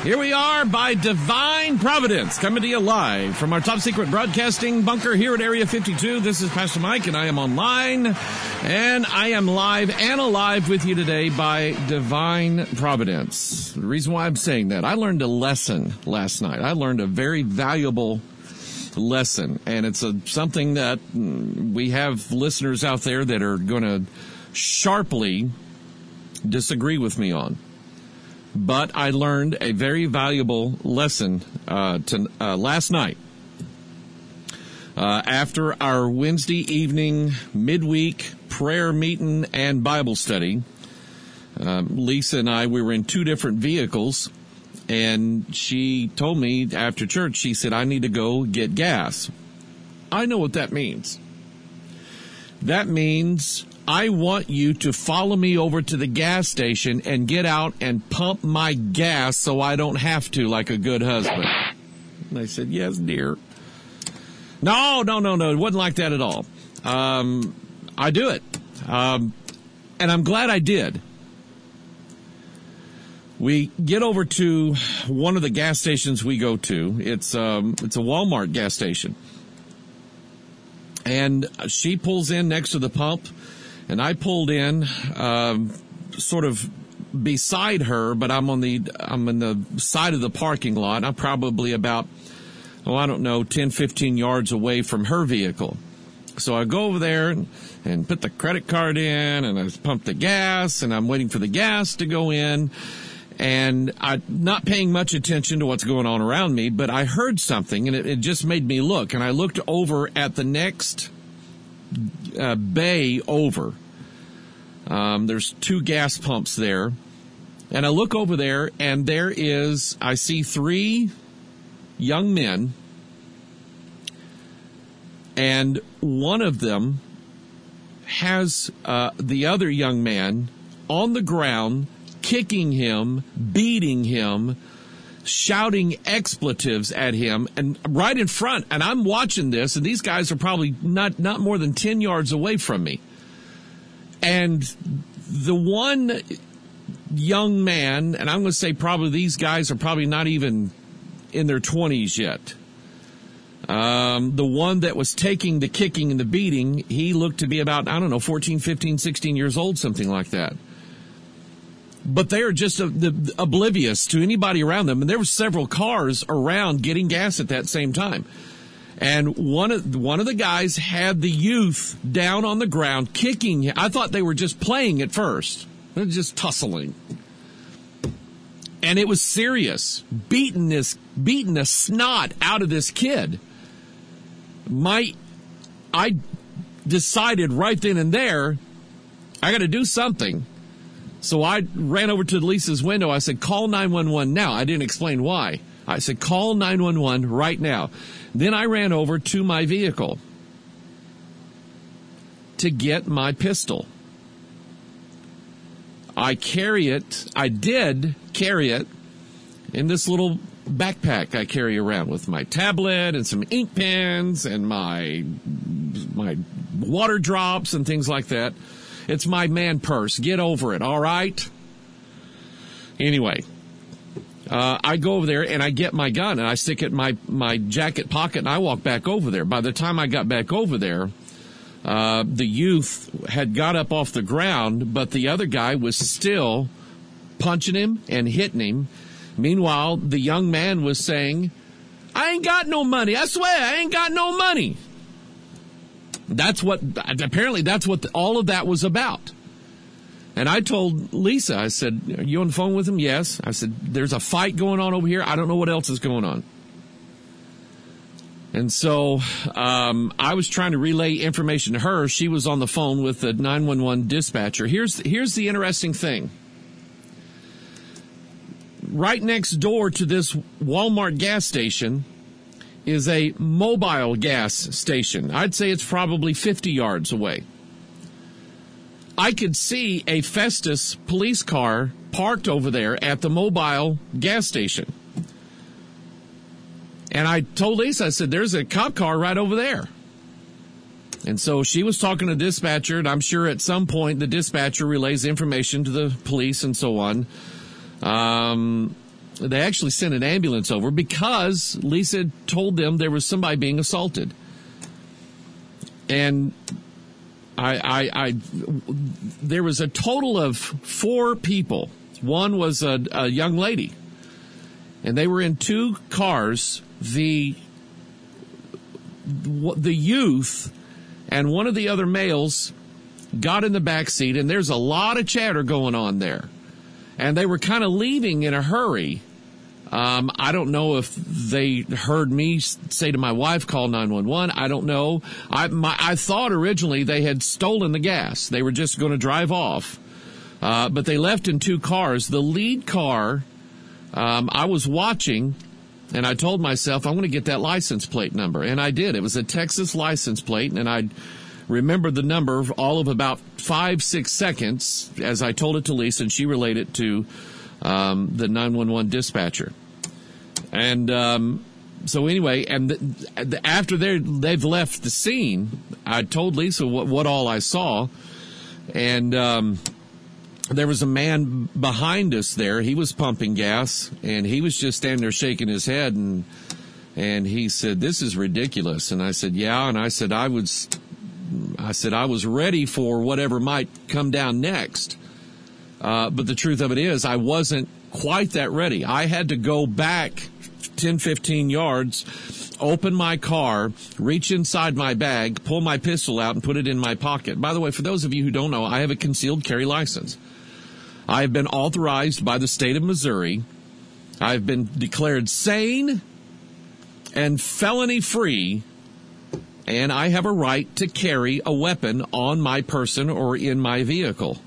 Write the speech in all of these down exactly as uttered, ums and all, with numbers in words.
Here we are by Divine Providence, coming to you live from our top secret broadcasting bunker here at Area fifty-two. This is Pastor Mike, and I am online, and I am live and alive with you today by Divine Providence. The reason why I'm saying that, I learned a lesson last night. I learned a very valuable lesson, and it's a, something that we have listeners out there that are going to sharply disagree with me on. But I learned a very valuable lesson uh, to, uh, last night. Uh, after our Wednesday evening midweek prayer meeting and Bible study, um, Lisa and I, we were in two different vehicles, and she told me after church, she said, I need to go get gas. I know what that means. That means I want you to follow me over to the gas station and get out and pump my gas so I don't have to, like a good husband. And I said, yes, dear. No, no, no, no. It wasn't like that at all. Um, I do it. Um, and I'm glad I did. We get over to one of the gas stations we go to. It's, um, it's a Walmart gas station. And she pulls in next to the pump. And I pulled in, um, sort of beside her, but I'm on the, I'm on the side of the parking lot. I'm probably about, oh, I don't know, ten, fifteen yards away from her vehicle. So I go over there and, and put the credit card in, and I pump the gas, and I'm waiting for the gas to go in. And I'm not paying much attention to what's going on around me, but I heard something, and it, it just made me look. And I looked over at the next Uh, bay over. Um, there's two gas pumps there. And I look over there, and there is, I see three young men. And one of them has uh, the other young man on the ground, kicking him, beating him, shouting expletives at him, and right in front, and I'm watching this, and these guys are probably not, not more than ten yards away from me. And the one young man, and I'm going to say probably these guys are probably not even in their twenties yet. Um, the one that was taking the kicking and the beating, he looked to be about, I don't know, fourteen, fifteen, sixteen years old, something like that. But they are just uh, the, oblivious to anybody around them. And there were several cars around getting gas at that same time. And one of, one of the guys had the youth down on the ground kicking. I thought they were just playing at first. They're just tussling. And it was serious. Beating this, beating the snot out of this kid. My, I decided right then and there, I got to do something. So I ran over to Lisa's window. I said, call nine one one now. I didn't explain why. I said, call nine one one right now. Then I ran over to my vehicle to get my pistol. I carry it. I did carry it in this little backpack I carry around with my tablet and some ink pens and my, my water drops and things like that. It's my man purse. Get over it, all right? Anyway, uh, I go over there and I get my gun and I stick it in my, my jacket pocket and I walk back over there. By the time I got back over there, uh, the youth had got up off the ground, but the other guy was still punching him and hitting him. Meanwhile, the young man was saying, I ain't got no money. I swear, I ain't got no money. That's what, apparently that's what the, all of that was about. And I told Lisa, I said, are you on the phone with him? Yes. I said, there's a fight going on over here. I don't know what else is going on. And so um, I was trying to relay information to her. She was on the phone with the nine one one dispatcher. Here's, here's the interesting thing. Right next door to this Walmart gas station is a mobile gas station. I'd say it's probably fifty yards away. I could see a Festus police car parked over there at the mobile gas station. And I told Lisa, I said, there's a cop car right over there. And so she was talking to the dispatcher, and I'm sure at some point the dispatcher relays information to the police and so on. Um, they actually sent an ambulance over because Lisa told them there was somebody being assaulted. And I, I, I, there was a total of four people. One was a, a young lady, and they were in two cars. The, the youth and one of the other males got in the back seat, and there's a lot of chatter going on there. And they were kind of leaving in a hurry. Um, I don't know if they heard me say to my wife, call nine one one. I don't know. I, my, I thought originally they had stolen the gas. They were just going to drive off. Uh, but they left in two cars. The lead car, um, I was watching, and I told myself, I'm going to get that license plate number. And I did. It was a Texas license plate, and I remembered the number all of about five, six seconds as I told it to Lisa, and she relayed it to um, the nine one one dispatcher. And um, so anyway, and the, the, after they've left the scene, I told Lisa what, what all I saw, and um, there was a man behind us there. He was pumping gas, and he was just standing there shaking his head, and and he said, "This is ridiculous." And I said, "Yeah," and I said, "I was." I said, I was ready for whatever might come down next. Uh, but the truth of it is, I wasn't quite that ready. I had to go back ten, fifteen yards, open my car, reach inside my bag, pull my pistol out, and put it in my pocket. By the way, for those of you who don't know, I have a concealed carry license. I have been authorized by the state of Missouri. I've been declared sane and felony free, and I have a right to carry a weapon on my person or in my vehicle.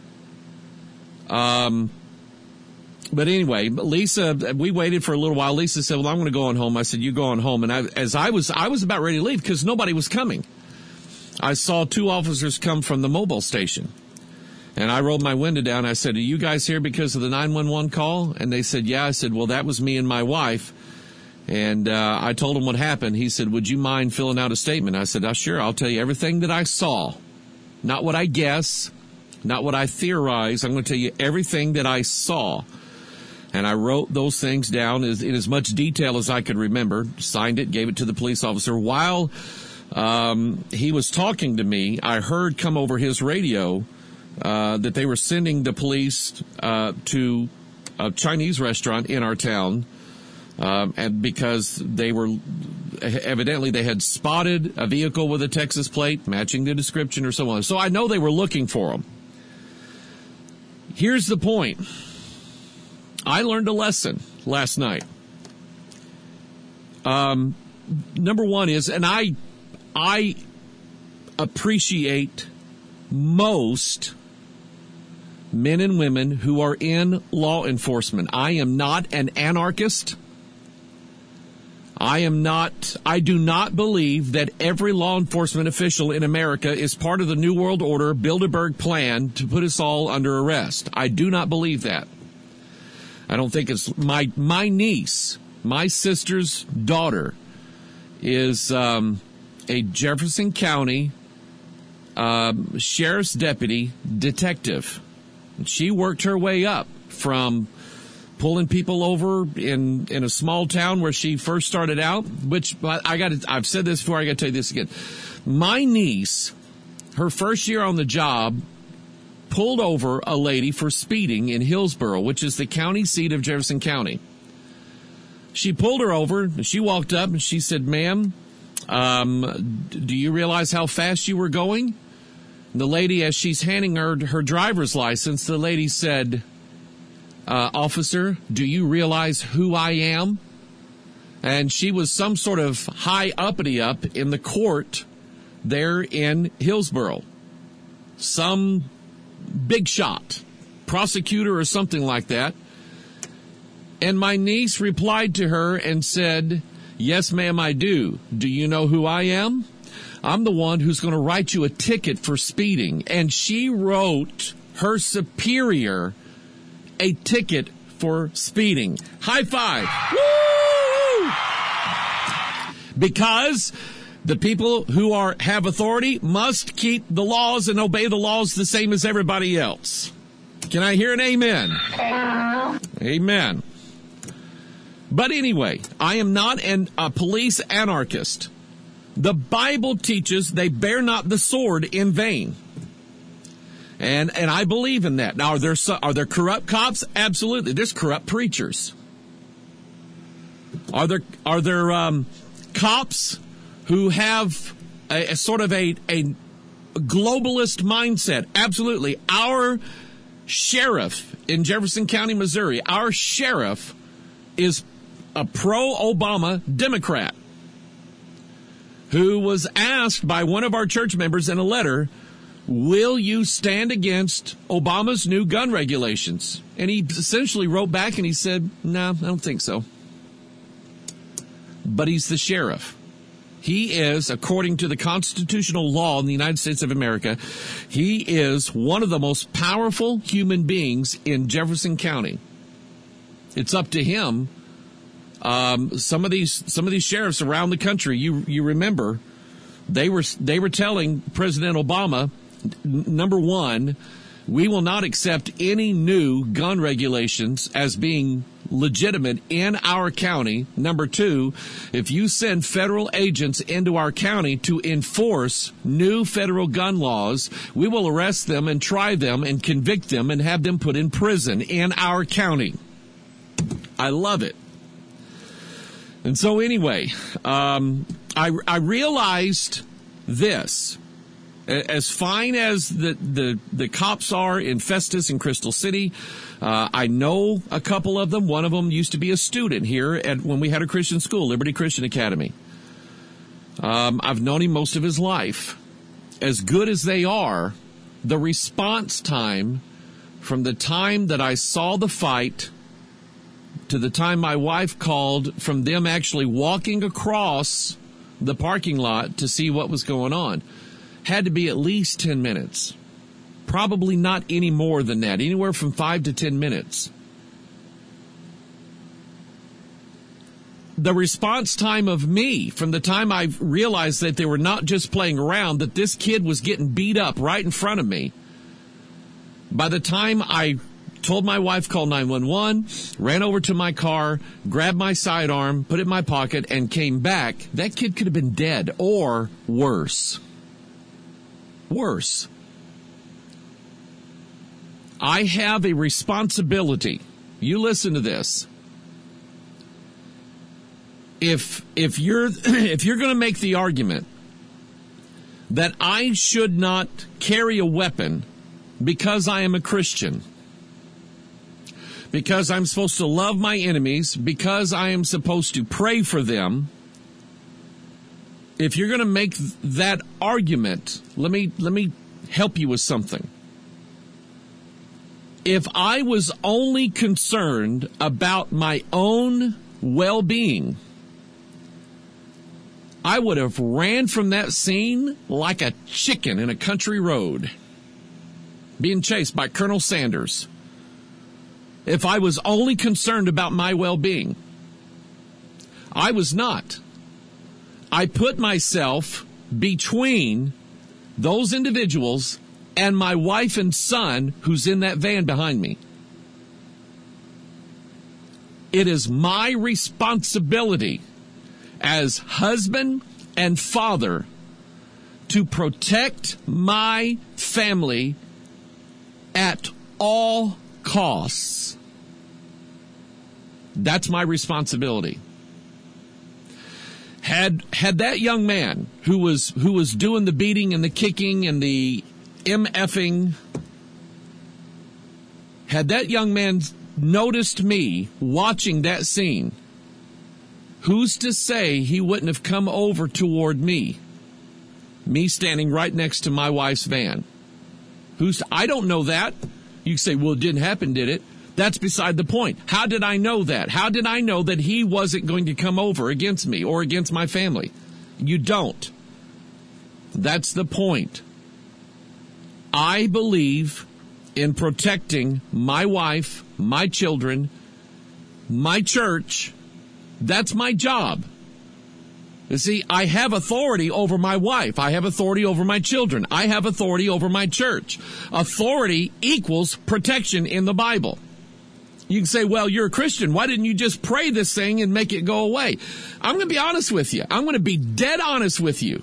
Um, but anyway, Lisa, we waited for a little while. Lisa said, well, I'm going to go on home. I said, you go on home. And I, as I was, I was about ready to leave because nobody was coming. I saw two officers come from the mobile station, and I rolled my window down. I said, are you guys here because of the nine one one call? And they said, yeah. I said, well, that was me and my wife. And uh, I told him what happened. He said, would you mind filling out a statement? I said, oh, sure, I'll tell you everything that I saw. Not what I guess, not what I theorize. I'm going to tell you everything that I saw. And I wrote those things down as, in as much detail as I could remember, signed it, gave it to the police officer. While um, he was talking to me, I heard come over his radio uh, that they were sending the police uh, to a Chinese restaurant in our town. Um, and because they were, evidently they had spotted a vehicle with a Texas plate matching the description or so on. So I know they were looking for them. Here's the point. I learned a lesson last night. Um, number one is, and I, I appreciate most men and women who are in law enforcement. I am not an anarchist. I am not, I do not believe that every law enforcement official in America is part of the New World Order Bilderberg plan to put us all under arrest. I do not believe that. I don't think it's my, my niece, my sister's daughter is, um, a Jefferson County, um, sheriff's deputy detective. She worked her way up from pulling people over in, in a small town where she first started out, which I got to, I've said this before, I got to tell you this again. My niece, her first year on the job, pulled over a lady for speeding in Hillsborough, which is the county seat of Jefferson County. She pulled her over, and she walked up, and she said, ma'am, um, do you realize how fast you were going? And the lady, as she's handing her her driver's license, the lady said, Uh, officer, do you realize who I am? And she was some sort of high uppity up in the court there in Hillsborough. Some big shot, prosecutor or something like that. And my niece replied to her and said, yes, ma'am, I do. Do you know who I am? I'm the one who's going to write you a ticket for speeding. And she wrote her superior a ticket for speeding. High five. Woo! Because the people who are have authority must keep the laws and obey the laws the same as everybody else. Can I hear an amen? Amen. But anyway, I am not an, a police anarchist. The Bible teaches they bear not the sword in vain. And and I believe in that. Now, are there, are there corrupt cops? Absolutely. There's corrupt preachers. Are there are there um, cops who have a, a sort of a, a globalist mindset? Absolutely. Our sheriff in Jefferson County, Missouri, our sheriff is a pro-Obama Democrat who was asked by one of our church members in a letter, will you stand against Obama's new gun regulations? And he essentially wrote back and he said, no, I don't think so. But he's the sheriff. He is, according to the constitutional law in the United States of America, he is one of the most powerful human beings in Jefferson County. It's up to him. Um, some of these, some of these sheriffs around the country, you, you remember, they were, they were telling President Obama, n- number one, we will not accept any new gun regulations as being legitimate in our county. Number two, if you send federal agents into our county to enforce new federal gun laws, we will arrest them and try them and convict them and have them put in prison in our county. I love it. And so anyway, um, I, I realized this. As fine as the, the, the cops are in Festus and Crystal City, uh, I know a couple of them. One of them used to be a student here at when we had a Christian school, Liberty Christian Academy. Um, I've known him most of his life. As good as they are, the response time from the time that I saw the fight to the time my wife called, from them actually walking across the parking lot to see what was going on, had to be at least ten minutes. Probably not any more than that, anywhere from five to ten minutes. The response time of me, from the time I realized that they were not just playing around, that this kid was getting beat up right in front of me, by the time I told my wife, call nine one one, ran over to my car, grabbed my sidearm, put it in my pocket, and came back, that kid could have been dead or worse. Worse. I have a responsibility. You listen to this. If if you're if you're going to make the argument that I should not carry a weapon because I am a Christian, because I'm supposed to love my enemies, because I am supposed to pray for them, if you're going to make that argument, let me let me help you with something. If I was only concerned about my own well-being, I would have ran from that scene like a chicken in a country road, being chased by Colonel Sanders. If I was only concerned about my well-being, I was not. I put myself between those individuals and my wife and son who's in that van behind me. It is my responsibility as husband and father to protect my family at all costs. That's my responsibility. Had had that young man who was who was doing the beating and the kicking and the MFing, had that young man noticed me watching that scene, who's to say he wouldn't have come over toward me, me standing right next to my wife's van? Who's I don't know that. You say, well, it didn't happen, did it? That's beside the point. How did I know that? How did I know that he wasn't going to come over against me or against my family? You don't. That's the point. I believe in protecting my wife, my children, my church. That's my job. You see, I have authority over my wife. I have authority over my children. I have authority over my church. Authority equals protection in the Bible. You can say, well, you're a Christian. Why didn't you just pray this thing and make it go away? I'm going to be honest with you. I'm going to be dead honest with you.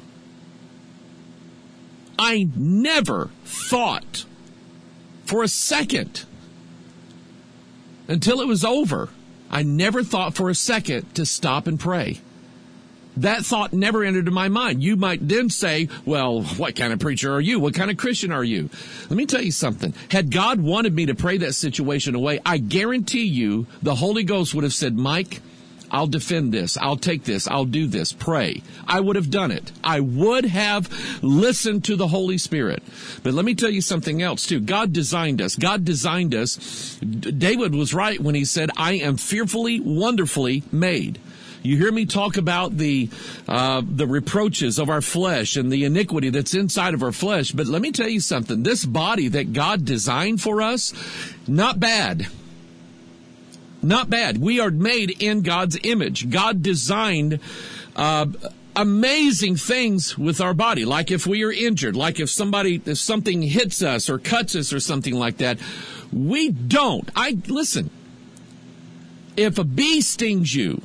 I never thought for a second until it was over. I never thought for a second to stop and pray. That thought never entered my mind. You might then say, well, what kind of preacher are you? What kind of Christian are you? Let me tell you something. Had God wanted me to pray that situation away, I guarantee you the Holy Ghost would have said, Mike, I'll defend this. I'll take this. I'll do this. Pray. I would have done it. I would have listened to the Holy Spirit. But let me tell you something else, too. God designed us. God designed us. David was right when he said, I am fearfully, wonderfully made. You hear me talk about the uh, the reproaches of our flesh and the iniquity that's inside of our flesh. But let me tell you something. This body that God designed for us, not bad. Not bad. We are made in God's image. God designed uh, amazing things with our body. Like if we are injured, like if somebody, if something hits us or cuts us or something like that. We don't. I listen. If a bee stings you,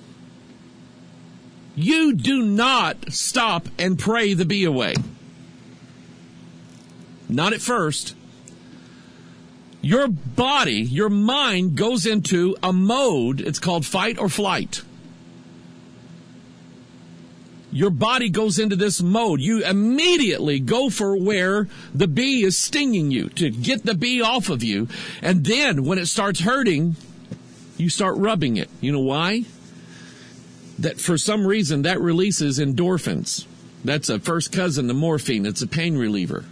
you do not stop and pray the bee away. Not at first. Your body, your mind goes into a mode, it's called fight or flight. Your body goes into this mode. You immediately go for where the bee is stinging you to get the bee off of you. And then when it starts hurting, you start rubbing it. You know why? That for some reason that releases endorphins. That's a first cousin to morphine. It's a pain reliever.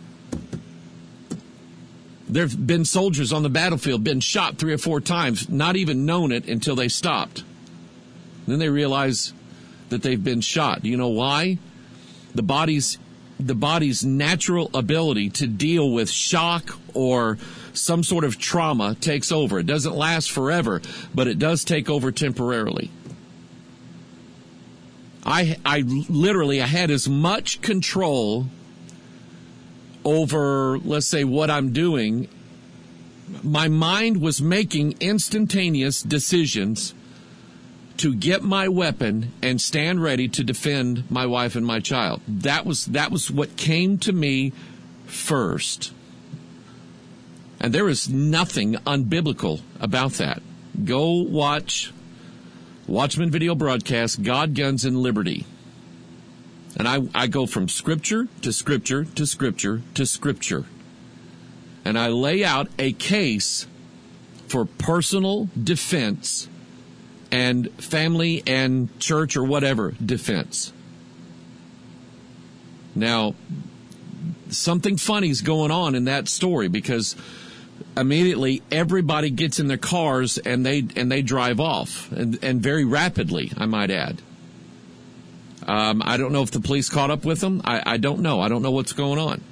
There have been soldiers on the battlefield, been shot three or four times, not even known it until they stopped. Then they realize that they've been shot. Do you know why? The body's the body's natural ability to deal with shock or some sort of trauma takes over. It doesn't last forever, but it does take over temporarily. I, I literally, I had as much control over, let's say, what I'm doing. My mind was making instantaneous decisions to get my weapon and stand ready to defend my wife and my child. That was, that was what came to me first. And there is nothing unbiblical about that. Go watch Watchman Video Broadcast, God, Guns, and Liberty. And I, I go from scripture to scripture to scripture to scripture. And I lay out a case for personal defense and family and church or whatever defense. Now, something funny's going on in that story because immediately everybody gets in their cars and they and they drive off, and, and very rapidly, I might add. Um, I don't know if the police caught up with them. I, I don't know. I don't know what's going on.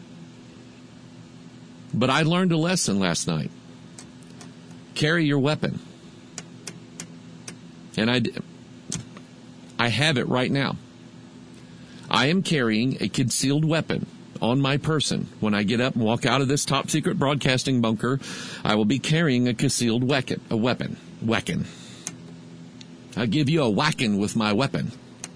But I learned a lesson last night. Carry your weapon. And I, I have it right now. I am carrying a concealed weapon on my person. When I get up and walk out of this top secret broadcasting bunker, I will be carrying a concealed weapon. A weapon. Weapon. I'll give you a whacking with my weapon.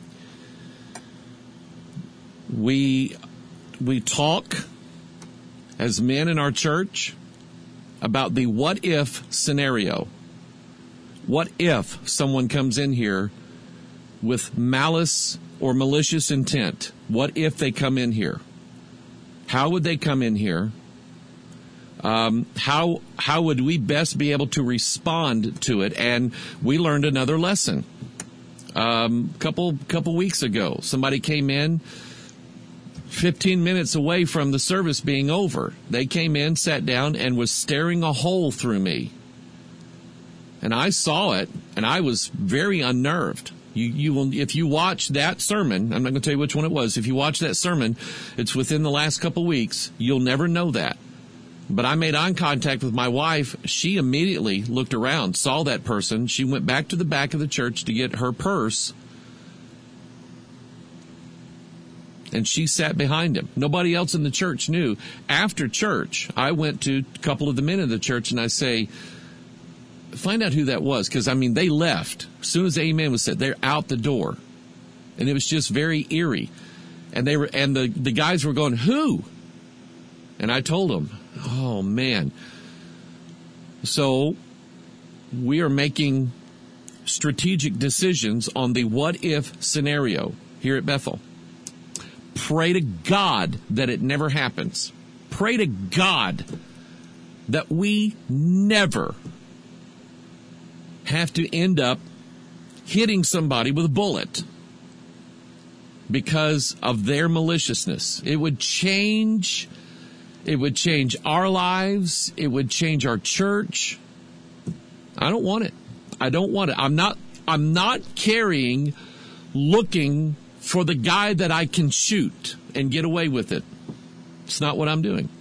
We we talk as men in our church about the what if scenario. What if someone comes in here with malice or malicious intent? What if they come in here? How would they come in here? Um, how how would we best be able to respond to it? And we learned another lesson. Um, couple couple weeks ago, somebody came in fifteen minutes away from the service being over. They came in, sat down, and was staring a hole through me. And I saw it, and I was very unnerved. You, you will, if you watch that sermon, I'm not going to tell you which one it was. If you watch that sermon, it's within the last couple weeks. You'll never know that. But I made eye contact with my wife. She immediately looked around, saw that person. She went back to the back of the church to get her purse. And she sat behind him. Nobody else in the church knew. After church, I went to a couple of the men in the church and I say, find out who that was, because, I mean, they left. As soon as amen was said, they're out the door. And it was just very eerie. And they were, and the, the guys were going, who? And I told them, oh, man. So we are making strategic decisions on the what-if scenario here at Bethel. Pray to God that it never happens. Pray to God that we never have to end up hitting somebody with a bullet because of their maliciousness. It would change, it would change our lives. It would change our church. I don't want it. I don't want it. I'm not, I'm not carrying, looking for the guy that I can shoot and get away with it. It's not what I'm doing.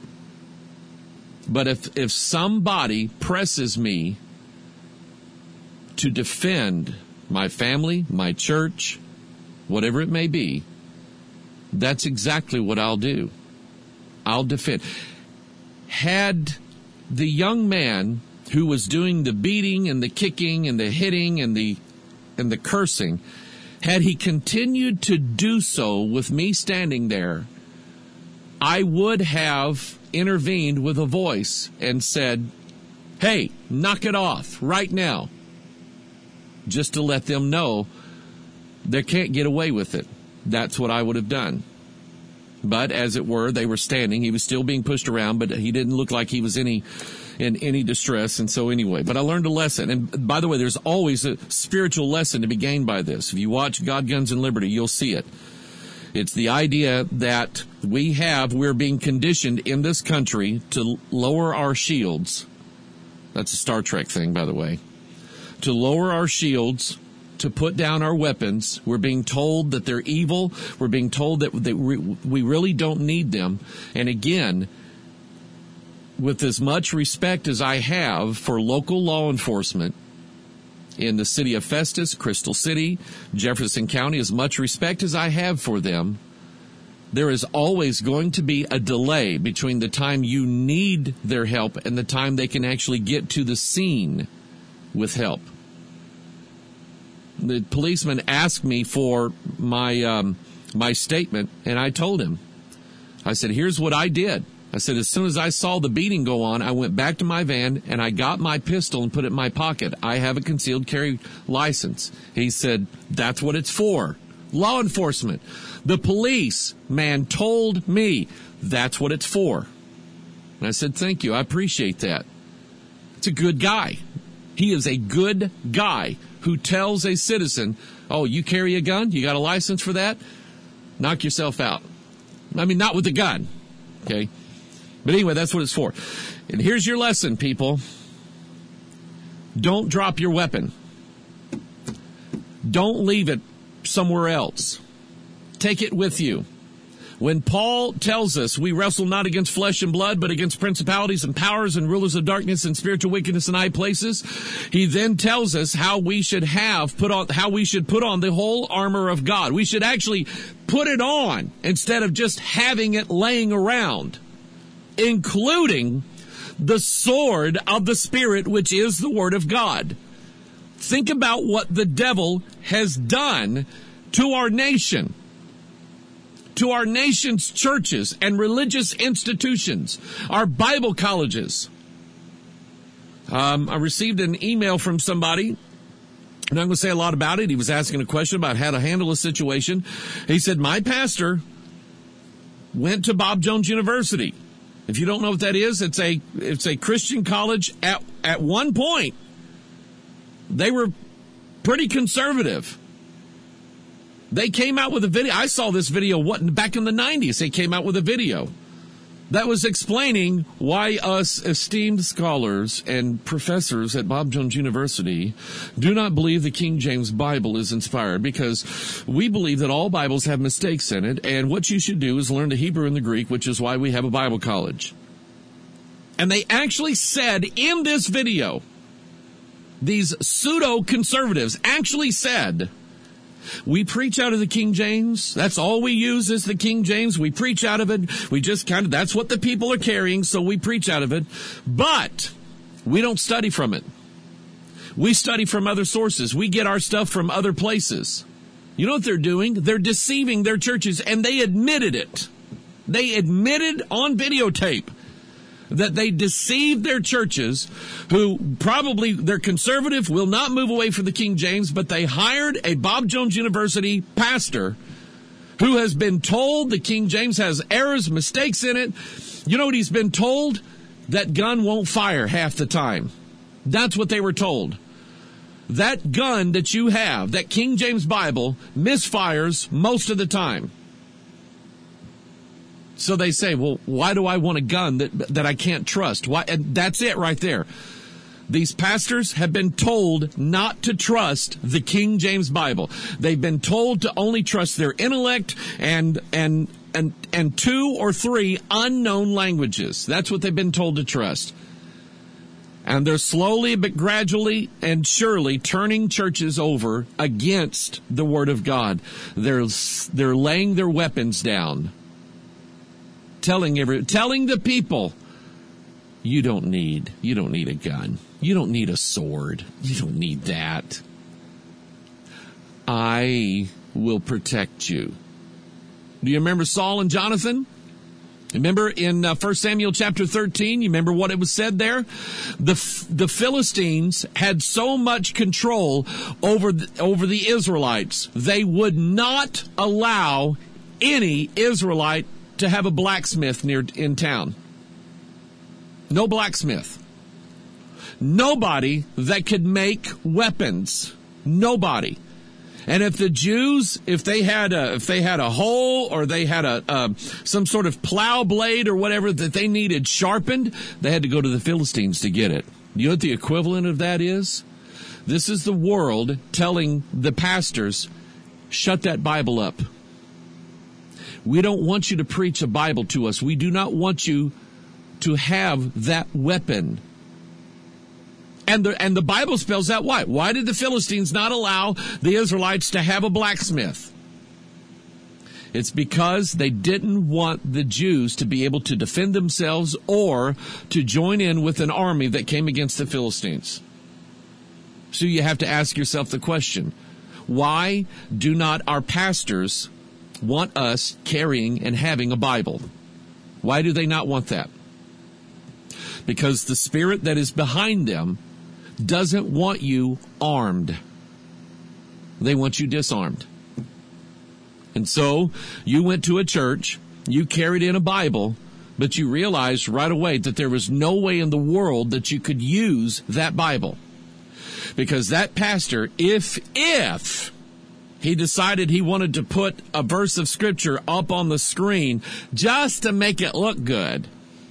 But if, if somebody presses me to defend my family, my church, whatever it may be, that's exactly what I'll do. I'll defend. Had the young man who was doing the beating and the kicking and the hitting and the and the cursing, had he continued to do so with me standing there, I would have intervened with a voice and said, hey, knock it off right now, just to let them know they can't get away with it. That's what I would have done. But as it were, they were standing. He was still being pushed around, but he didn't look like he was any in any distress. And so anyway, but I learned a lesson. And by the way, there's always a spiritual lesson to be gained by this. If you watch God, Guns, and Liberty, you'll see it. It's the idea that we have, we're being conditioned in this country to lower our shields. That's a Star Trek thing, by the way. To lower our shields, to put down our weapons. We're being told that they're evil. We're being told that, that we, we really don't need them. And again, with as much respect as I have for local law enforcement in the city of Festus, Crystal City, Jefferson County, as much respect as I have for them, there is always going to be a delay between the time you need their help and the time they can actually get to the scene with help. The policeman asked me for my um, my statement, and I told him. I said, here's what I did. I said, as soon as I saw the beating go on, I went back to my van, and I got my pistol and put it in my pocket. I have a concealed carry license. He said, that's what it's for. Law enforcement. The police man told me that's what it's for. And I said, thank you. I appreciate that. It's a good guy. He is a good guy who tells a citizen, oh, you carry a gun? You got a license for that? Knock yourself out. I mean, not with a gun. Okay? But anyway, that's what it's for. And here's your lesson, people. Don't drop your weapon. Don't leave it somewhere else. Take it with you. When Paul tells us we wrestle not against flesh and blood, but against principalities and powers and rulers of darkness and spiritual wickedness in high places, he then tells us how we should have put on, how we should put on the whole armor of God. We should actually put it on instead of just having it laying around, including the sword of the Spirit, which is the Word of God. Think about what the devil has done to our nation, to our nation's churches and religious institutions, our Bible colleges. Um, I received an email from somebody, and I'm going to say a lot about it. He was asking a question about how to handle a situation. He said, my pastor went to Bob Jones University. If you don't know what that is, it's a it's a Christian college. At at one point, they were pretty conservative. They came out with a video. I saw this video what back in the nineties. They came out with a video that was explaining why us esteemed scholars and professors at Bob Jones University do not believe the King James Bible is inspired, because we believe that all Bibles have mistakes in it, and what you should do is learn the Hebrew and the Greek, which is why we have a Bible college. And they actually said in this video, these pseudo-conservatives actually said, we preach out of the King James. That's all we use is the King James. We preach out of it. We just kind of, that's what the people are carrying, so we preach out of it. But we don't study from it. We study from other sources. We get our stuff from other places. You know what they're doing? They're deceiving their churches, and they admitted it. They admitted on videotape that they deceived their churches, who probably, they're conservative, will not move away from the King James, but they hired a Bob Jones University pastor who has been told the King James has errors, mistakes in it. You know what he's been told? That gun won't fire half the time. That's what they were told. That gun that you have, that King James Bible, misfires most of the time. So they say, well, why do I want a gun that that I can't trust? Why? And that's it right there. These pastors have been told not to trust the King James Bible. They've been told to only trust their intellect and and and and two or three unknown languages. That's what they've been told to trust. And they're slowly but gradually and surely turning churches over against the Word of God. They're they're laying their weapons down. Telling every, telling the people, you don't need, you don't need a gun. You don't need a sword. You don't need that. I will protect you. Do you remember Saul and Jonathan? Remember in uh, First Samuel chapter thirteen, you remember what it was said there? The the Philistines had so much control over the, over the Israelites, they would not allow any Israelite to have a blacksmith near in town. No blacksmith. Nobody that could make weapons. Nobody. And if the Jews, if they had a, if they had a hole or they had a, uh, some sort of plow blade or whatever that they needed sharpened, they had to go to the Philistines to get it. You know what the equivalent of that is? This is the world telling the pastors, shut that Bible up. We don't want you to preach a Bible to us. We do not want you to have that weapon. And the, and the Bible spells out why. Why did the Philistines not allow the Israelites to have a blacksmith? It's because they didn't want the Jews to be able to defend themselves or to join in with an army that came against the Philistines. So you have to ask yourself the question, why do not our pastors want us carrying and having a Bible? Why do they not want that? Because the spirit that is behind them doesn't want you armed. They want you disarmed. And so you went to a church, you carried in a Bible, but you realized right away that there was no way in the world that you could use that Bible. Because that pastor, if, if he decided he wanted to put a verse of Scripture up on the screen just to make it look good,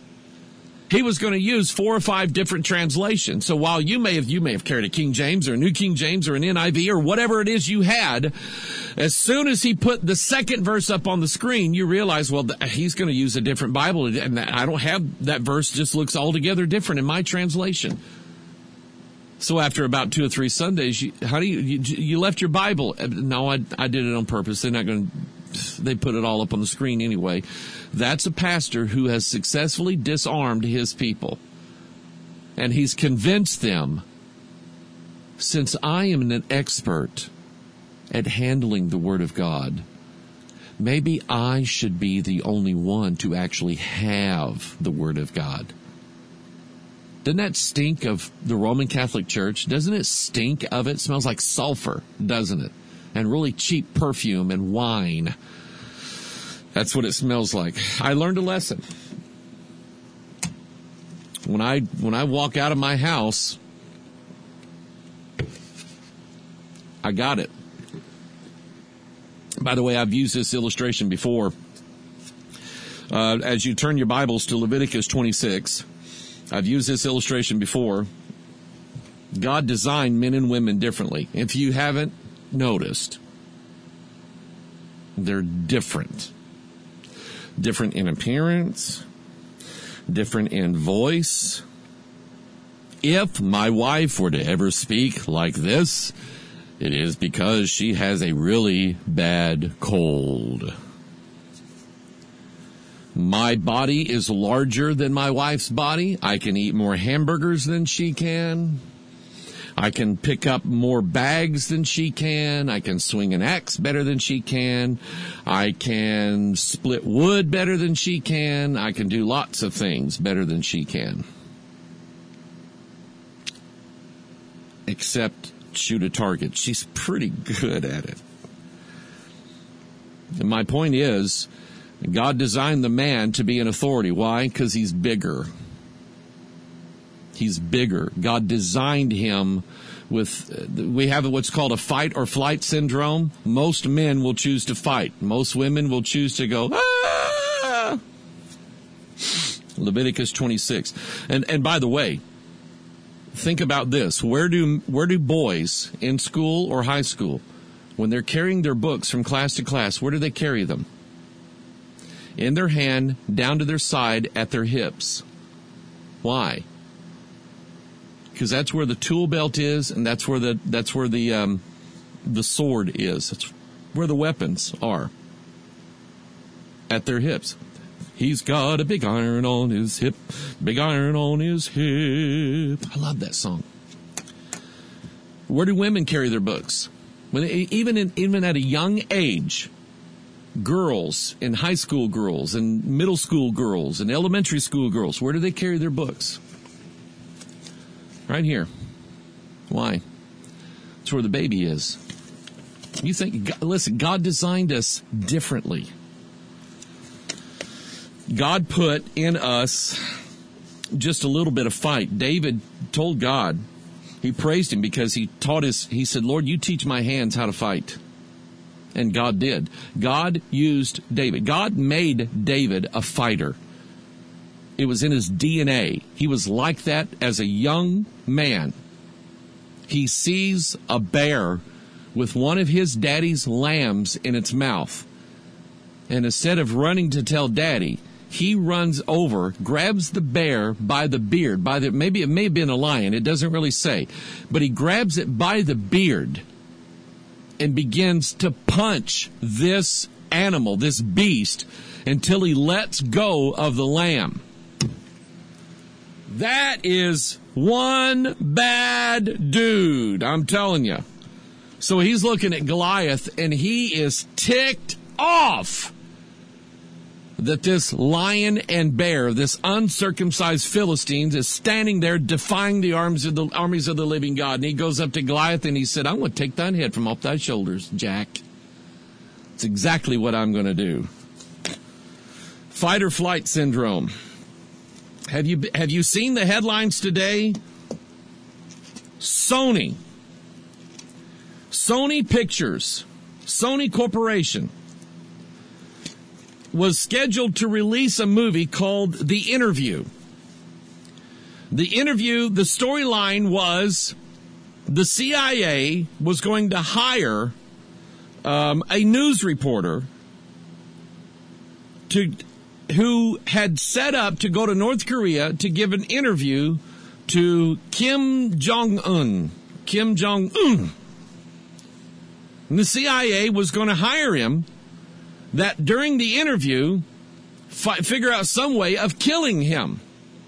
he was going to use four or five different translations. So while you may have you may have carried a King James or a New King James or an N I V or whatever it is you had, as soon as he put the second verse up on the screen, you realize, well, he's going to use a different Bible, and I don't have that verse. Just looks altogether different in my translation. So after about two or three Sundays, you, how do you, you you left your Bible? No, I I did it on purpose. They're not going to. They put it all up on the screen anyway. That's a pastor who has successfully disarmed his people, and he's convinced them. Since I am an expert at handling the Word of God, maybe I should be the only one to actually have the Word of God. Doesn't that stink of the Roman Catholic Church? Doesn't it stink of it? It smells like sulfur, doesn't it? And really cheap perfume and wine. That's what it smells like. I learned a lesson. When I when I walk out of my house, I got it. By the way, I've used this illustration before. Uh, as you turn your Bibles to Leviticus twenty-six, I've used this illustration before. God designed men and women differently. If you haven't noticed, they're different. Different in appearance, different in voice. If my wife were to ever speak like this, it is because she has a really bad cold. My body is larger than my wife's body. I can eat more hamburgers than she can. I can pick up more bags than she can. I can swing an axe better than she can. I can split wood better than she can. I can do lots of things better than she can. Except shoot a target. She's pretty good at it. And my point is, God designed the man to be an authority. Why? Because he's bigger. He's bigger. God designed him with, we have what's called a fight or flight syndrome. Most men will choose to fight. Most women will choose to go, ah! Leviticus twenty-six. And and by the way, think about this. Where do where do boys in school or high school, when they're carrying their books from class to class, where do they carry them? In their hand, down to their side, at their hips. Why? Because that's where the tool belt is, and that's where the that's where the um, the sword is. That's where the weapons are. At their hips. He's got a big iron on his hip, big iron on his hip. I love that song. Where do women carry their books? When they, even in, even at a young age, girls and high school girls and middle school girls and elementary school girls, where do they carry their books? Right here. Why? It's where the baby is. You think, listen, God designed us differently. God put in us just a little bit of fight. David told God, he praised him because he taught us, he said, Lord, you teach my hands how to fight. And God did. God used David. God made David a fighter. It was in his D N A. He was like that as a young man. He sees a bear with one of his daddy's lambs in its mouth. And instead of running to tell daddy, he runs over, grabs the bear by the beard, by the, maybe it may have been a lion, it doesn't really say, but he grabs it by the beard and begins to punch this animal, this beast, until he lets go of the lamb. That is one bad dude, I'm telling you. So he's looking at Goliath, and he is ticked off that this lion and bear, this uncircumcised Philistine, is standing there defying the arms of the armies of the living God. And he goes up to Goliath and he said, I'm going to take thine head from off thy shoulders, Jack. It's exactly what I'm going to do. Fight or flight syndrome. Have you have you seen the headlines today? Sony. Sony Pictures, Sony Corporation, was scheduled to release a movie called The Interview. The Interview, the storyline was the C I A was going to hire um, a news reporter to who had set up to go to North Korea to give an interview to Kim Jong-un. Kim Jong-un. And the C I A was going to hire him that during the interview, fi- figure out some way of killing him.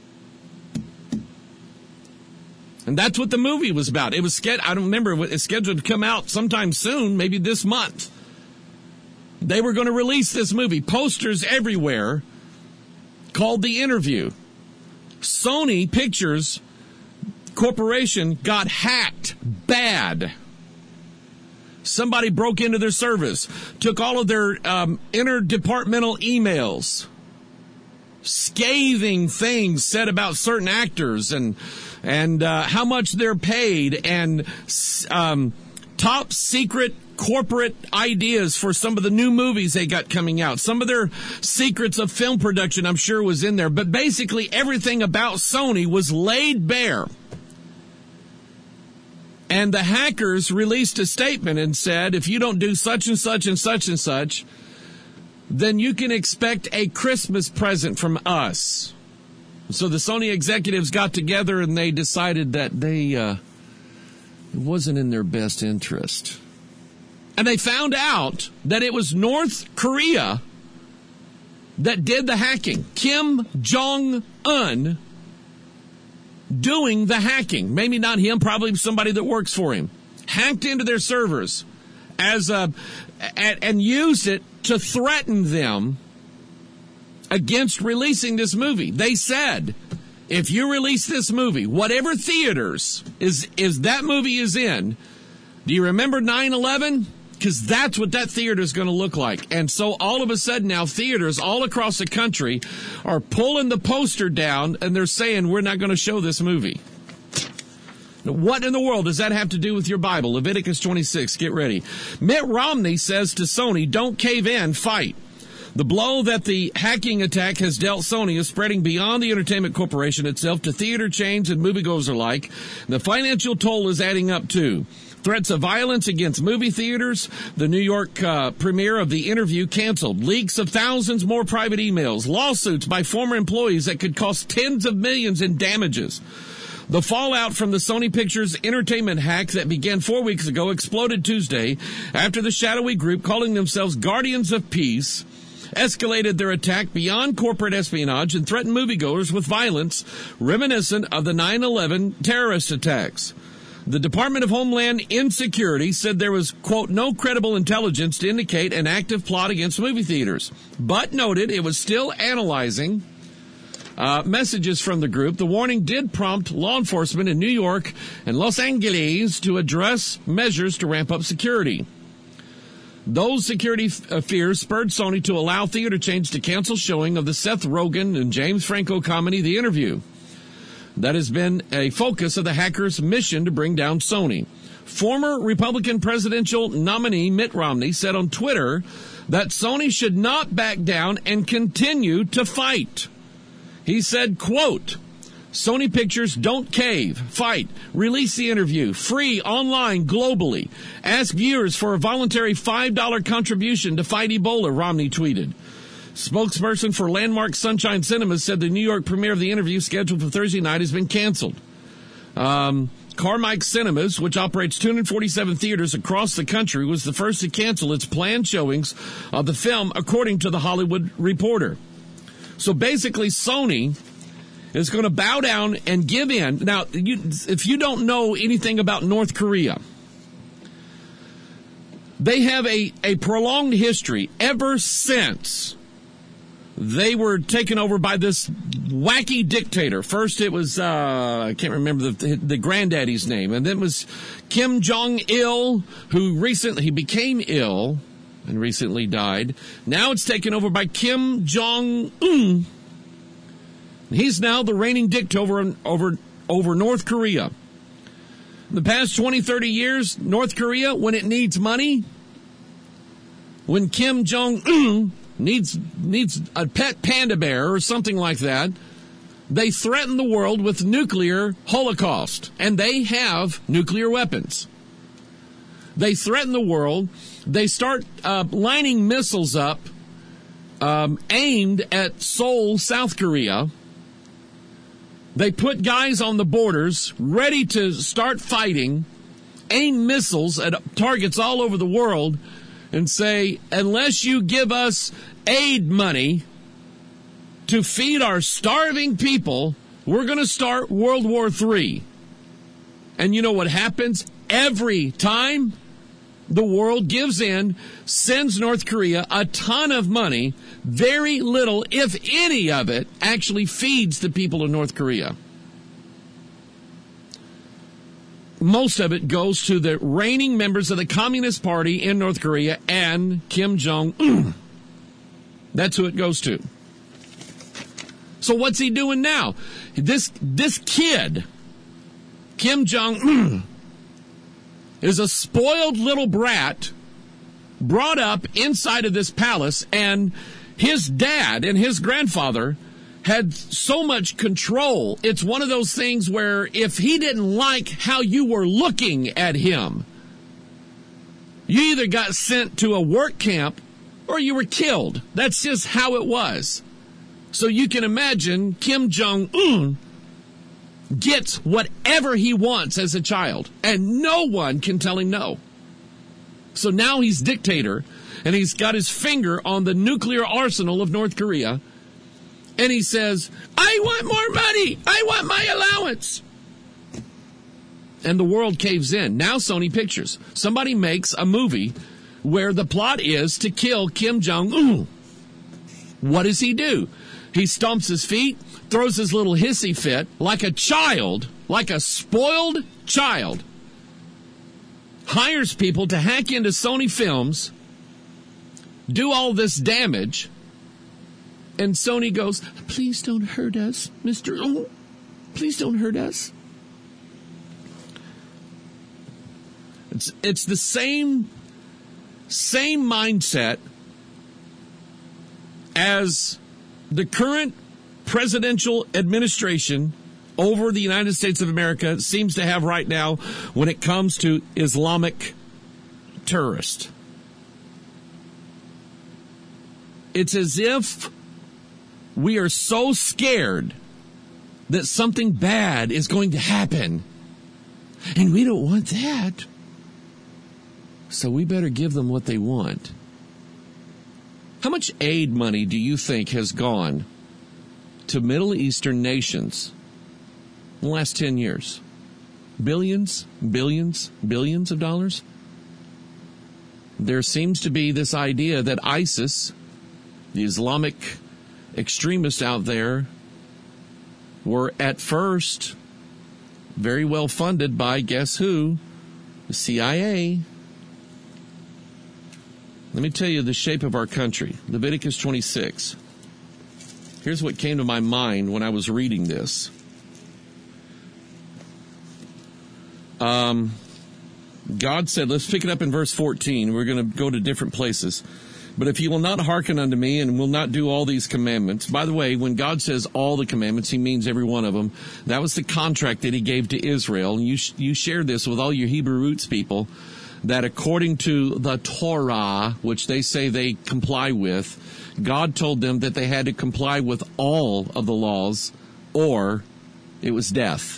And that's what the movie was about. It was scheduled, I don't remember, it's scheduled to come out sometime soon, maybe this month. They were going to release this movie. Posters everywhere called The Interview. Sony Pictures Corporation got hacked bad. Somebody broke into their service, took all of their um, interdepartmental emails, scathing things said about certain actors and and uh, how much they're paid, and um, top secret corporate ideas for some of the new movies they got coming out. Some of their secrets of film production, I'm sure, was in there. But basically everything about Sony was laid bare. And the hackers released a statement and said, if you don't do such and such and such and such, then you can expect a Christmas present from us. So the Sony executives got together and they decided that they uh, it wasn't in their best interest. And they found out that it was North Korea that did the hacking. Kim Jong-un doing the hacking. Maybe not him, probably somebody that works for him. Hacked into their servers as a, and, and used it to threaten them against releasing this movie. They said, if you release this movie, whatever theaters is, is that movie is in, do you remember nine eleven? Because that's what that theater is going to look like. And so all of a sudden now theaters all across the country are pulling the poster down and they're saying, we're not going to show this movie. Now, what in the world does that have to do with your Bible? Leviticus twenty-six, get ready. Mitt Romney says to Sony, don't cave in, fight. The blow that the hacking attack has dealt Sony is spreading beyond the entertainment corporation itself to theater chains and moviegoers alike. The financial toll is adding up too. Threats of violence against movie theaters. The New York uh, premiere of The Interview canceled. Leaks of thousands more private emails. Lawsuits by former employees that could cost tens of millions in damages. The fallout from the Sony Pictures Entertainment hack that began four weeks ago exploded Tuesday after the shadowy group calling themselves Guardians of Peace escalated their attack beyond corporate espionage and threatened moviegoers with violence reminiscent of the nine eleven terrorist attacks. The Department of Homeland Insecurity said there was, quote, no credible intelligence to indicate an active plot against movie theaters, but noted it was still analyzing uh, messages from the group. The warning did prompt law enforcement in New York and Los Angeles to address measures to ramp up security. Those security f- fears spurred Sony to allow theater chains to cancel showing of the Seth Rogen and James Franco comedy The Interview. That has been a focus of the hackers' mission to bring down Sony. Former Republican presidential nominee Mitt Romney said on Twitter that Sony should not back down and continue to fight. He said, quote, Sony Pictures don't cave, fight, release The Interview, free, online, globally. Ask viewers for a voluntary five dollars contribution to fight Ebola, Romney tweeted. Spokesperson for Landmark Sunshine Cinemas said the New York premiere of The Interview scheduled for Thursday night has been canceled. Um, Carmike Cinemas, which operates two hundred forty-seven theaters across the country, was the first to cancel its planned showings of the film, according to The Hollywood Reporter. So basically, Sony is going to bow down and give in. Now, you, if you don't know anything about North Korea, they have a, a prolonged history ever since they were taken over by this wacky dictator. First it was, uh, I can't remember the, the granddaddy's name, and then it was Kim Jong-il, who recently, he became ill and recently died. Now it's taken over by Kim Jong-un. He's now the reigning dictator over, over, over North Korea. In the past twenty, thirty years, North Korea, when it needs money, when Kim Jong-un needs needs a pet panda bear or something like that, they threaten the world with nuclear holocaust, and they have nuclear weapons. They threaten the world. They start uh, lining missiles up um, aimed at Seoul, South Korea. They put guys on the borders ready to start fighting, aim missiles at targets all over the world, and say, unless you give us aid money to feed our starving people, we're going to start World War Three. And you know what happens? Every time the world gives in, sends North Korea a ton of money, very little, if any of it, actually feeds the people of North Korea. Most of it goes to the reigning members of the Communist Party in North Korea and Kim Jong-un. That's who it goes to. So what's he doing now? This, this kid, Kim Jong-un, is a spoiled little brat brought up inside of this palace, and his dad and his grandfather had so much control. It's one of those things where if he didn't like how you were looking at him, you either got sent to a work camp or you were killed. That's just how it was. So you can imagine Kim Jong-un gets whatever he wants as a child, and no one can tell him no. So now he's dictator, and he's got his finger on the nuclear arsenal of North Korea, And he says, I want more money. I want my allowance. And the world caves in. Now Sony Pictures. Somebody makes a movie where the plot is to kill Kim Jong-un. What does he do? He stomps his feet, throws his little hissy fit like a child, like a spoiled child, hires people to hack into Sony Films, do all this damage, and Sony goes, please don't hurt us, Mister Oh, please don't hurt us. It's, it's the same, same mindset as the current presidential administration over the United States of America seems to have right now when it comes to Islamic terrorists. It's as if we are so scared that something bad is going to happen, and we don't want that. So we better give them what they want. How much aid money do you think has gone to Middle Eastern nations in the last ten years? Billions, billions, billions of dollars? There seems to be this idea that ISIS, the Islamic extremists out there, were at first very well funded by, guess who? The C I A. Let me tell you the shape of our country. Leviticus twenty-six. Here's what came to my mind when I was reading this. Um, God said, let's pick it up in verse fourteen. We're going to go to different places. But if you will not hearken unto me and will not do all these commandments. By the way, when God says all the commandments, he means every one of them. That was the contract that he gave to Israel. And you, you share this with all your Hebrew roots people, that according to the Torah, which they say they comply with, God told them that they had to comply with all of the laws or it was death.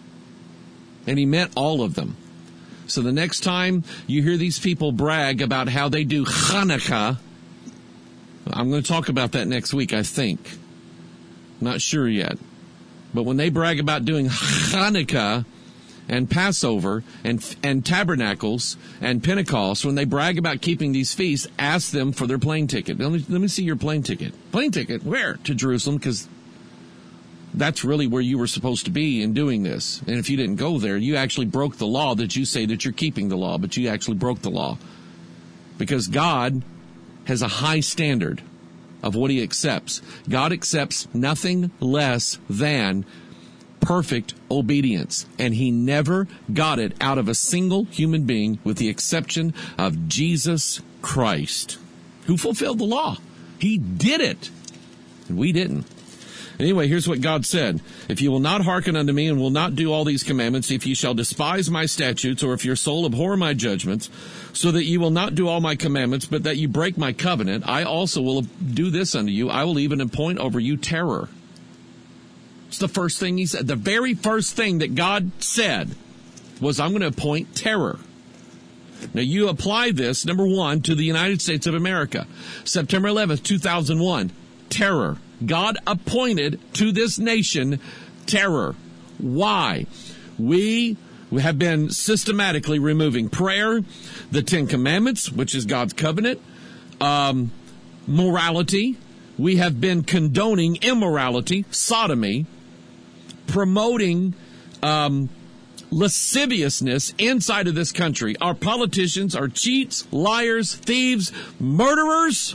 And he meant all of them. So the next time you hear these people brag about how they do Hanukkah, I'm going to talk about that next week, I think. Not sure yet. But when they brag about doing Hanukkah and Passover and and Tabernacles and Pentecost, when they brag about keeping these feasts, ask them for their plane ticket. Let me, let me see your plane ticket. Plane ticket? Where? To Jerusalem, because that's really where you were supposed to be in doing this. And if you didn't go there, you actually broke the law that you say that you're keeping the law, but you actually broke the law. Because God has a high standard of what he accepts. God accepts nothing less than perfect obedience. And he never got it out of a single human being with the exception of Jesus Christ, who fulfilled the law. He did it, and we didn't. Anyway, here's what God said. If you will not hearken unto me and will not do all these commandments, if you shall despise my statutes, or if your soul abhor my judgments, so that you will not do all my commandments, but that you break my covenant, I also will do this unto you. I will even appoint over you terror. It's the first thing he said. The very first thing that God said was, I'm going to appoint terror. Now, you apply this, number one, to the United States of America. September eleventh, two thousand one, terror. God appointed to this nation terror. Why? We have been systematically removing prayer, the Ten Commandments, which is God's covenant, um, morality. We have been condoning immorality, sodomy, promoting um, lasciviousness inside of this country. Our politicians are cheats, liars, thieves, murderers.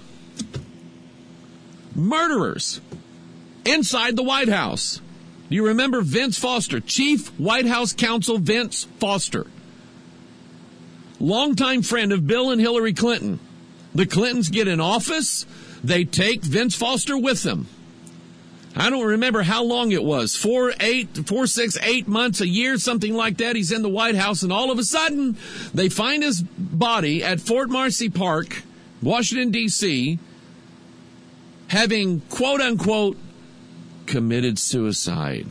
Murderers inside the White House. Do you remember Vince Foster, Chief White House Counsel Vince Foster? Longtime friend of Bill and Hillary Clinton. The Clintons get in office, they take Vince Foster with them. I don't remember how long it was, four, eight, four, six, eight months, a year, something like that. He's in the White House, and all of a sudden, they find his body at Fort Marcy Park, Washington, D C, having, quote unquote, committed suicide.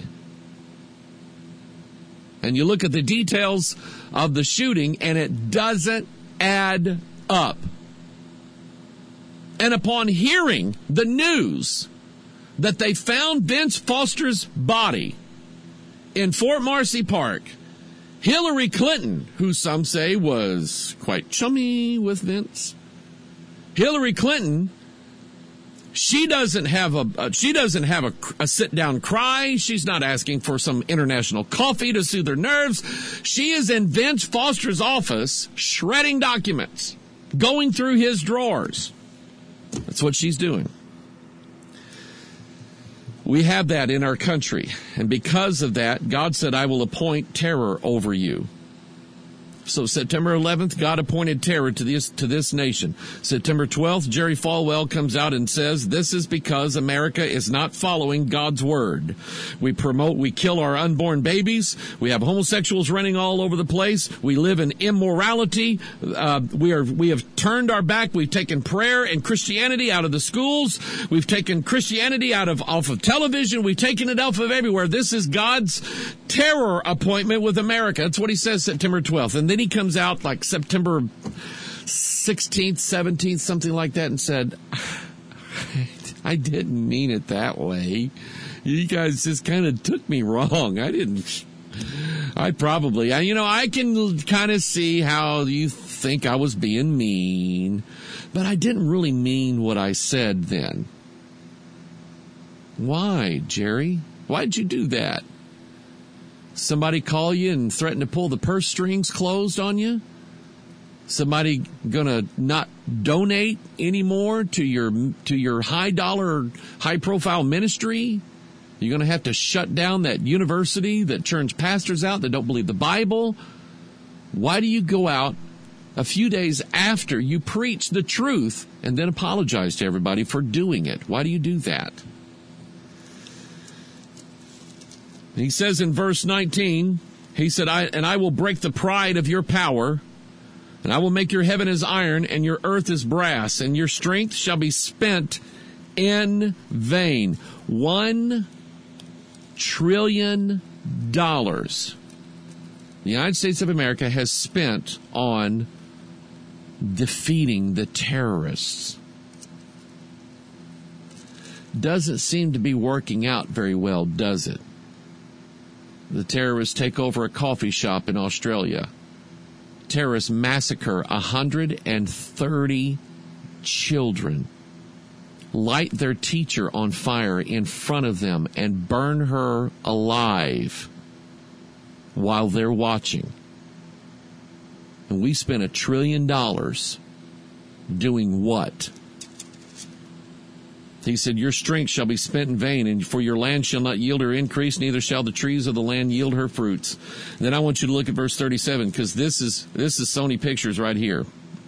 And you look at the details of the shooting, and it doesn't add up. And upon hearing the news that they found Vince Foster's body in Fort Marcy Park. Hillary Clinton, who some say was quite chummy with Vince, Hillary Clinton, she doesn't have a uh, she doesn't have a, a sit down cry. She's not asking for some international coffee to soothe her nerves. She is in Vince Foster's office shredding documents, going through his drawers. That's what she's doing. We have that in our country, and because of that, God said, I will appoint terror over you. So September eleventh, God appointed terror to this to this nation. September twelfth, Jerry Falwell comes out and says, this is because America is not following God's word. We promote, we kill our unborn babies. We have homosexuals running all over the place. We live in immorality. Uh, we are we have turned our back. We've taken prayer and Christianity out of the schools. We've taken Christianity out of off of television. We've taken it off of everywhere. This is God's terror appointment with America. That's what he says September twelfth. And then he comes out like September sixteenth, seventeenth, something like that, and said, I didn't mean it that way. You guys just kind of took me wrong. I didn't. I probably, I, you know, I can kind of see how you think I was being mean, but I didn't really mean what I said then. Why, Jerry? Why'd you do that? Somebody call you and threaten to pull the purse strings closed on you? Somebody gonna not donate anymore to your to your high dollar, high profile ministry? You're gonna have to shut down that university that churns pastors out that don't believe the Bible? Why do you go out a few days after you preach the truth and then apologize to everybody for doing it? Why do you do that? He says in verse nineteen, he said, I, and I will break the pride of your power, and I will make your heaven as iron, and your earth as brass, and your strength shall be spent in vain. One trillion dollars the United States of America has spent on defeating the terrorists. Doesn't seem to be working out very well, does it? The terrorists take over a coffee shop in Australia. Terrorists massacre one hundred thirty children, light their teacher on fire in front of them, and burn her alive while they're watching. And we spent a trillion dollars doing what? He said, your strength shall be spent in vain, and for your land shall not yield her increase, neither shall the trees of the land yield her fruits. And then I want you to look at verse thirty-seven, because this is this is Sony Pictures right here.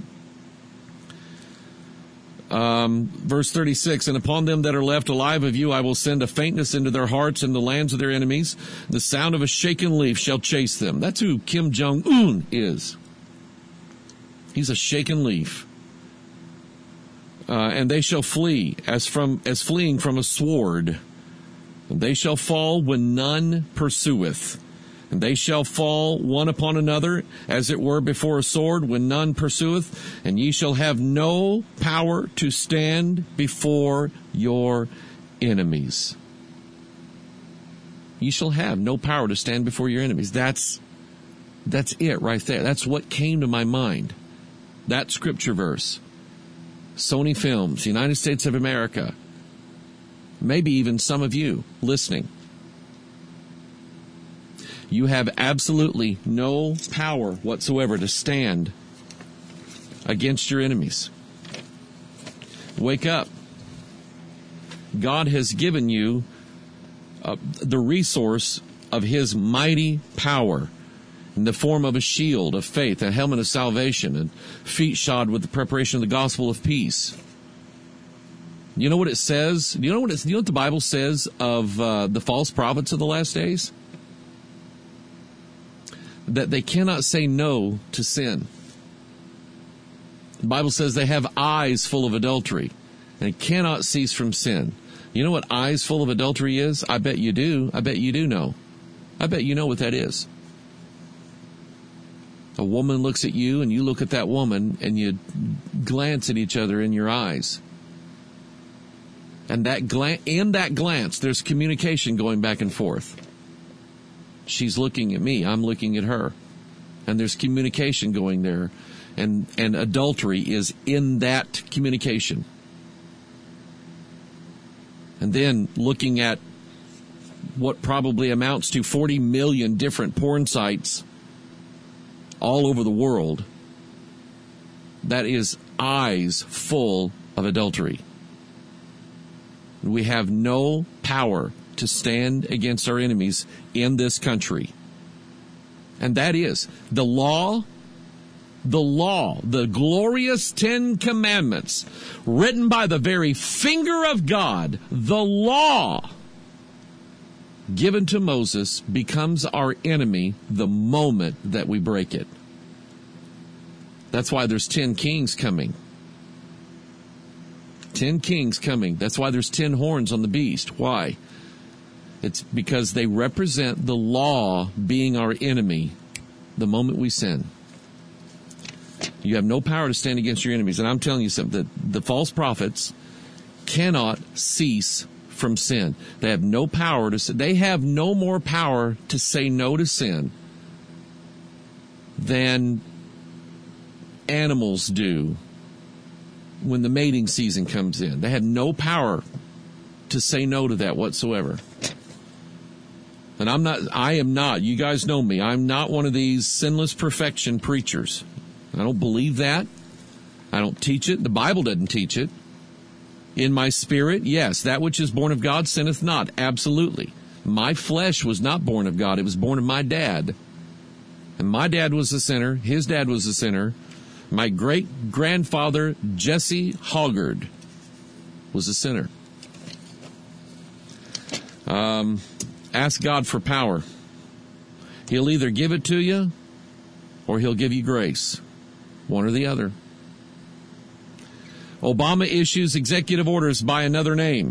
Um, verse thirty-six, and upon them that are left alive of you I will send a faintness into their hearts in the lands of their enemies. The sound of a shaken leaf shall chase them. That's who Kim Jong-un is. He's a shaken leaf. Uh, and they shall flee as from as fleeing from a sword. And they shall fall when none pursueth. And they shall fall one upon another, as it were before a sword, when none pursueth. And ye shall have no power to stand before your enemies. Ye shall have no power to stand before your enemies. That's that's it right there. That's what came to my mind. That scripture verse. Sony Films, United States of America, maybe even some of you listening. You have absolutely no power whatsoever to stand against your enemies. Wake up. God has given you uh, the resource of His mighty power in the form of a shield of faith, a helmet of salvation, and feet shod with the preparation of the gospel of peace. You know what it says? You know what it's, you know what the Bible says of uh, the false prophets of the last days? That they cannot say no to sin. The Bible says they have eyes full of adultery and cannot cease from sin. You know what eyes full of adultery is? I bet you do. I bet you do know. I bet you know what that is. A woman looks at you and you look at that woman and you glance at each other in your eyes. And that gla- in that glance, there's communication going back and forth. She's looking at me. I'm looking at her. And there's communication going there. And, and adultery is in that communication. And then looking at what probably amounts to forty million different porn sites all over the world. That is eyes full of adultery. We have no power to stand against our enemies in this country. And that is the law, the law, the glorious Ten Commandments, written by the very finger of God, the law given to Moses becomes our enemy the moment that we break it. That's why there's ten kings coming. Ten kings coming. That's why there's ten horns on the beast. Why? It's because they represent the law being our enemy the moment we sin. You have no power to stand against your enemies. And I'm telling you something, that the false prophets cannot cease from sin. They have no power to, they have no more power to say no to sin than animals do when the mating season comes in. They have no power to say no to that whatsoever. And I'm not, I am not, you guys know me, I'm not one of these sinless perfection preachers. I don't believe that. I don't teach it. The Bible doesn't teach it. In my spirit, yes, that which is born of God sinneth not. Absolutely. My flesh was not born of God. It was born of my dad. And my dad was a sinner. His dad was a sinner. My great-grandfather, Jesse Hoggard, was a sinner. Um, ask God for power. He'll either give it to you or he'll give you grace. One or the other. Obama issues executive orders by another name.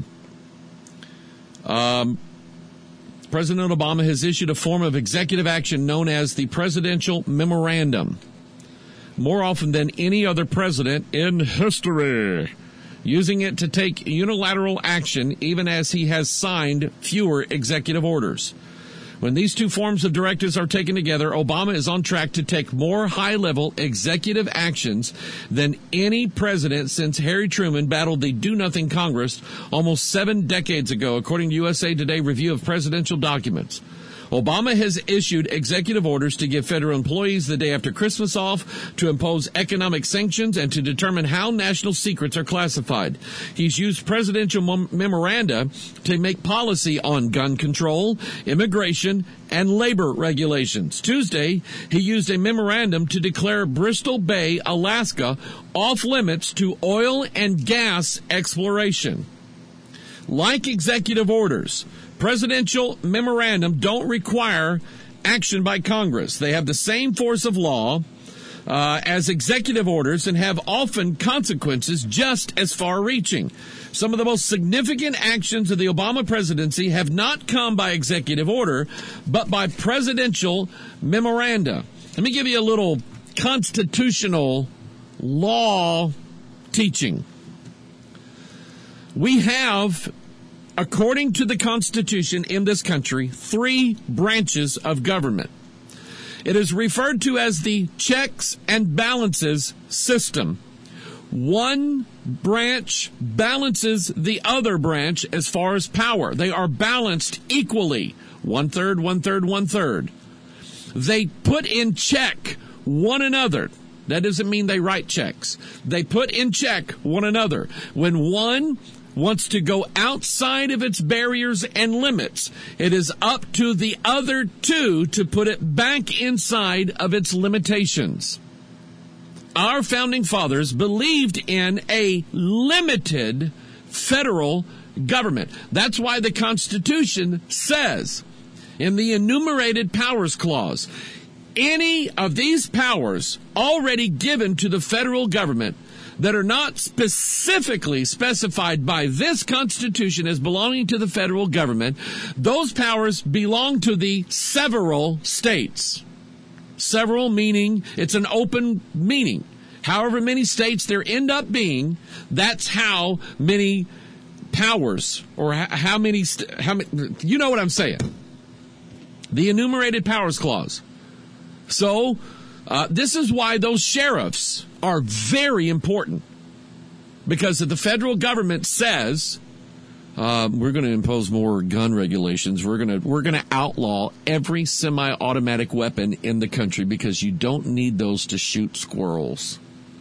Um, President Obama has issued a form of executive action known as the Presidential Memorandum. More often than any other president in history, using it to take unilateral action even as he has signed fewer executive orders. When these two forms of directives are taken together, Obama is on track to take more high-level executive actions than any president since Harry Truman battled the Do-Nothing Congress almost seven decades ago, according to U S A Today review of presidential documents. Obama has issued executive orders to give federal employees the day after Christmas off, to impose economic sanctions, and to determine how national secrets are classified. He's used presidential mem- memoranda to make policy on gun control, immigration, and labor regulations. Tuesday, he used a memorandum to declare Bristol Bay, Alaska, off limits to oil and gas exploration. Like executive orders, presidential memorandum don't require action by Congress. They have the same force of law uh, as executive orders and have often consequences just as far-reaching. Some of the most significant actions of the Obama presidency have not come by executive order, but by presidential memoranda. Let me give you a little constitutional law teaching. We have, according to the Constitution in this country, three branches of government. It is referred to as the checks and balances system. One branch balances the other branch as far as power. They are balanced equally. One third, one third, one third. They put in check one another. That doesn't mean they write checks. They put in check one another. When one wants to go outside of its barriers and limits, it is up to the other two to put it back inside of its limitations. Our founding fathers believed in a limited federal government. That's why the Constitution says in the enumerated powers clause, any of these powers already given to the federal government that are not specifically specified by this Constitution as belonging to the federal government, those powers belong to the several states. Several meaning it's an open meaning. However many states there end up being, that's how many powers, or how many, how many, you know what I'm saying. The enumerated powers clause. So, uh, this is why those sheriffs are very important. Because if the federal government says, uh, we're going to impose more gun regulations, we're going to, we're going to outlaw every semi-automatic weapon in the country because you don't need those to shoot squirrels.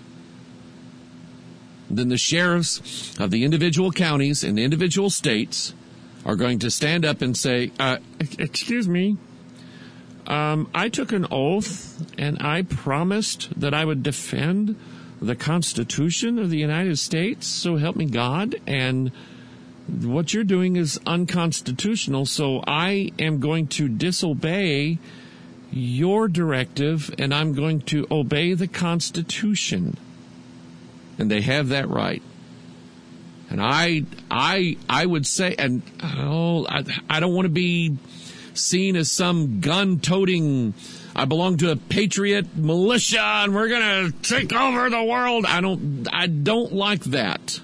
Then the sheriffs of the individual counties and the individual states are going to stand up and say, uh, excuse me, um, I took an oath and I promised that I would defend the Constitution of the United States, so help me God, and what you're doing is unconstitutional, so I am going to disobey your directive and I'm going to obey the Constitution. And they have that right. And I, I, I would say, and oh, I, I don't want to be seen as some gun-toting, I belong to a patriot militia and we're going to take over the world. I don't, I don't like that.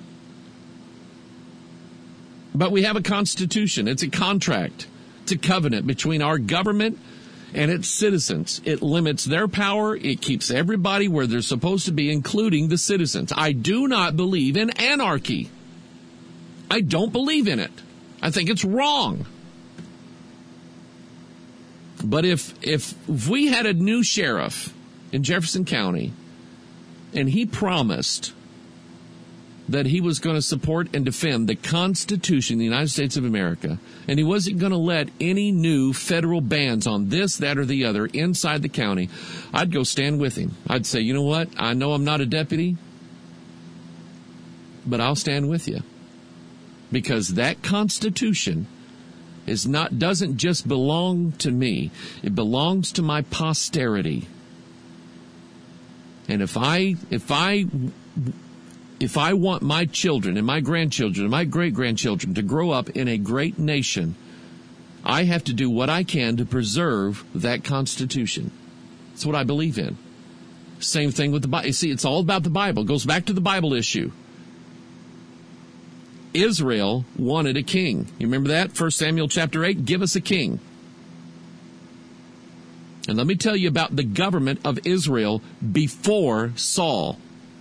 But we have a constitution. It's a contract. It's a covenant between our government and its citizens. It limits their power. It keeps everybody where they're supposed to be, including the citizens. I do not believe in anarchy. I don't believe in it. I think it's wrong. But if, if if we had a new sheriff in Jefferson County and he promised that he was going to support and defend the Constitution of the United States of America, and he wasn't going to let any new federal bans on this, that, or the other inside the county, I'd go stand with him. I'd say, you know what? I know I'm not a deputy, but I'll stand with you. Because that Constitution is not, doesn't just belong to me. It belongs to my posterity. And if I, if I, if I want my children and my grandchildren and my great-grandchildren to grow up in a great nation, I have to do what I can to preserve that Constitution. That's what I believe in. Same thing with the Bible. You see, it's all about the Bible. It goes back to the Bible issue. Israel wanted a king. You remember that? First Samuel chapter eight, give us a king. And let me tell you about the government of Israel before Saul.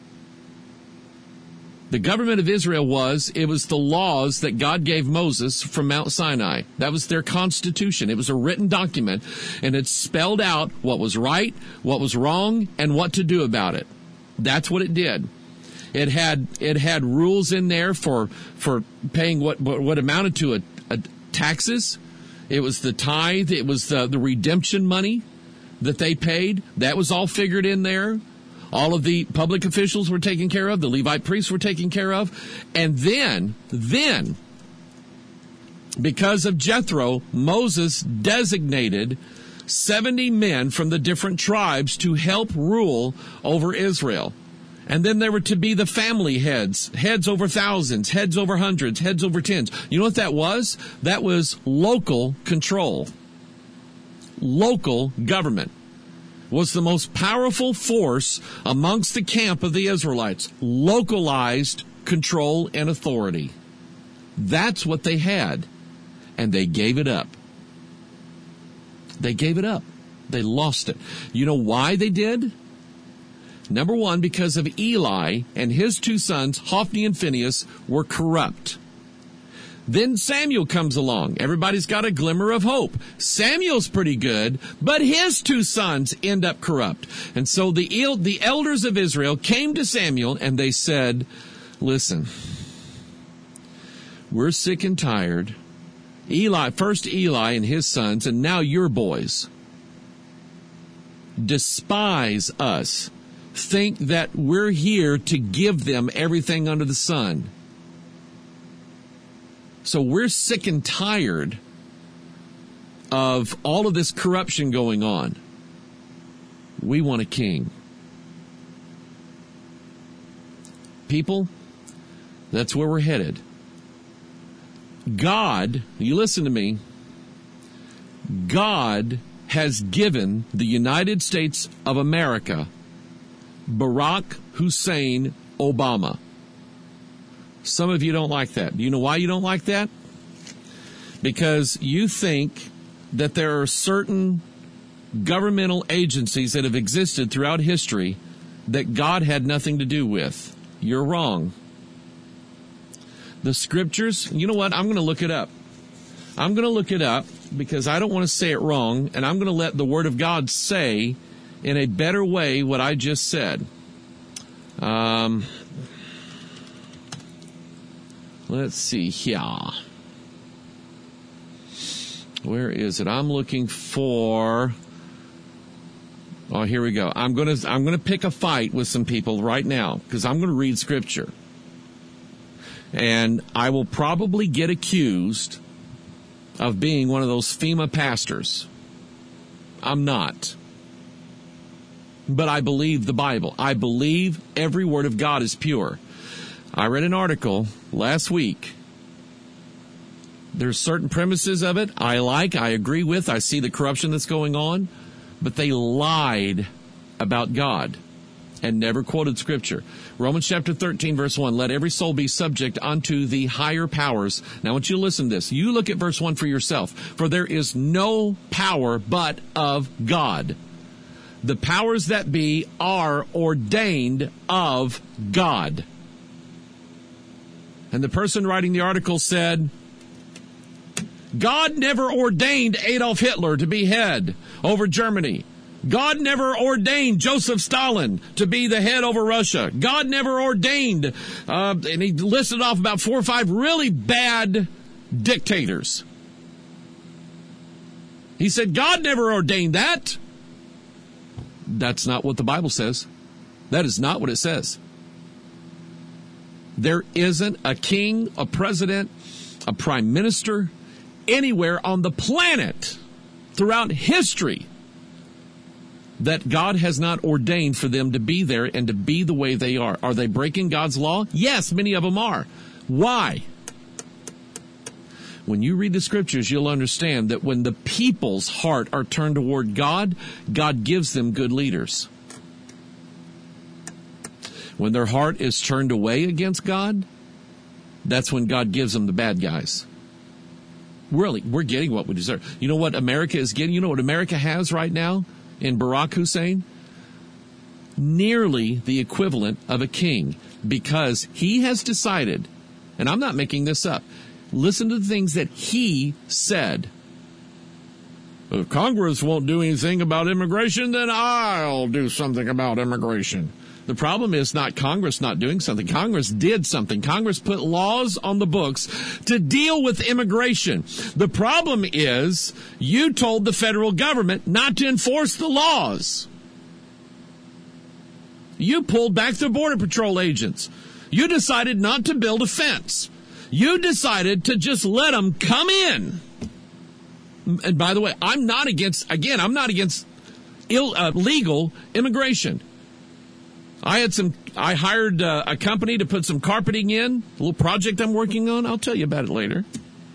The government of Israel was, it was the laws that God gave Moses from Mount Sinai. That was their constitution. It was a written document, and it spelled out what was right, what was wrong, and what to do about it. That's what it did. It had it had rules in there for for paying what what, what amounted to a, a taxes. It was the tithe. It was the, the redemption money that they paid. That was all figured in there. All of the public officials were taken care of. The Levite priests were taken care of. And then, then, because of Jethro, Moses designated seventy men from the different tribes to help rule over Israel. And then there were to be the family heads, heads over thousands, heads over hundreds, heads over tens. You know what that was? That was local control. Local government was the most powerful force amongst the camp of the Israelites. Localized control and authority. That's what they had. And they gave it up. They gave it up. They lost it. You know why they did? Number one, because of Eli and his two sons, Hophni and Phinehas, were corrupt. Then Samuel comes along. Everybody's got a glimmer of hope. Samuel's pretty good, but his two sons end up corrupt. And so the, the elders of Israel came to Samuel and they said, listen, we're sick and tired. Eli, first Eli and his sons, and now your boys despise us. Think that we're here to give them everything under the sun. So we're sick and tired of all of this corruption going on. We want a king. People, that's where we're headed. God, you listen to me, God has given the United States of America Barack Hussein Obama. Some of you don't like that. Do you know why you don't like that? Because you think that there are certain governmental agencies that have existed throughout history that God had nothing to do with. You're wrong. The scriptures, you know what? I'm going to look it up. I'm going to look it up because I don't want to say it wrong, and I'm going to let the Word of God say in a better way what I just said. Um, let's see here. Where is it? I'm looking for... Oh, here we go. I'm going to I'm going to pick a fight with some people right now because I'm going to read Scripture. And I will probably get accused of being one of those FEMA pastors. I'm not. But I believe the Bible. I believe every word of God is pure. I read an article last week. There's certain premises of it I like, I agree with, I see the corruption that's going on, but they lied about God and never quoted Scripture. Romans chapter thirteen, verse one, let every soul be subject unto the higher powers. Now, I want you to listen to this. You look at verse one for yourself. For there is no power but of God. The powers that be are ordained of God. And the person writing the article said, God never ordained Adolf Hitler to be head over Germany. God never ordained Joseph Stalin to be the head over Russia. God never ordained, uh, and he listed off about four or five really bad dictators. He said, God never ordained that. That's not what the Bible says. That is not what it says. There isn't a king, a president, a prime minister, anywhere on the planet throughout history that God has not ordained for them to be there and to be the way they are. Are they breaking God's law? Yes, many of them are. Why? When you read the scriptures, you'll understand that when the people's heart are turned toward God, God gives them good leaders. When their heart is turned away against God, that's when God gives them the bad guys. Really, we're getting what we deserve. You know what America is getting? You know what America has right now in Barack Hussein? Nearly the equivalent of a king, because he has decided, and I'm not making this up, listen to the things that he said. If Congress won't do anything about immigration, then I'll do something about immigration. The problem is not Congress not doing something. Congress did something. Congress put laws on the books to deal with immigration. The problem is you told the federal government not to enforce the laws. You pulled back the Border Patrol agents. You decided not to build a fence. You decided to just let them come in. And by the way, I'm not against, again, I'm not against ill, uh, legal immigration. I had some, I hired uh, a company to put some carpeting in, a little project I'm working on. I'll tell you about it later.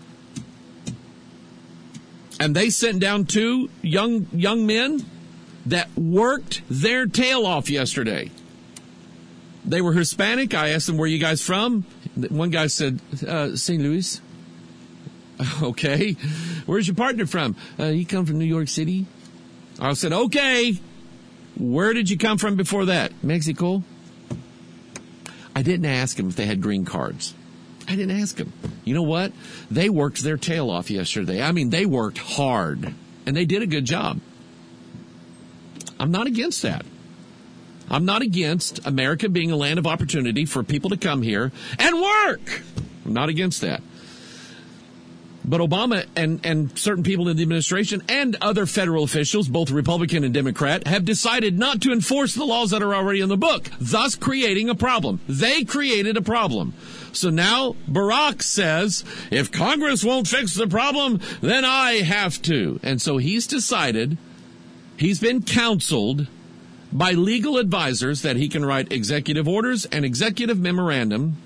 And they sent down two young, young men that worked their tail off yesterday. They were Hispanic. I asked them, where are you guys from? One guy said, uh, Saint Louis. Okay. Where's your partner from? Uh, he come from New York City. I said, okay. Where did you come from before that? Mexico? I didn't ask them if they had green cards. I didn't ask them. You know what? They worked their tail off yesterday. I mean, they worked hard, and they did a good job. I'm not against that. I'm not against America being a land of opportunity for people to come here and work. I'm not against that. But Obama and, and certain people in the administration and other federal officials, both Republican and Democrat, have decided not to enforce the laws that are already in the book, thus creating a problem. They created a problem. So now Barack says, if Congress won't fix the problem, then I have to. And so he's decided, he's been counseled by legal advisors that he can write executive orders and executive memorandum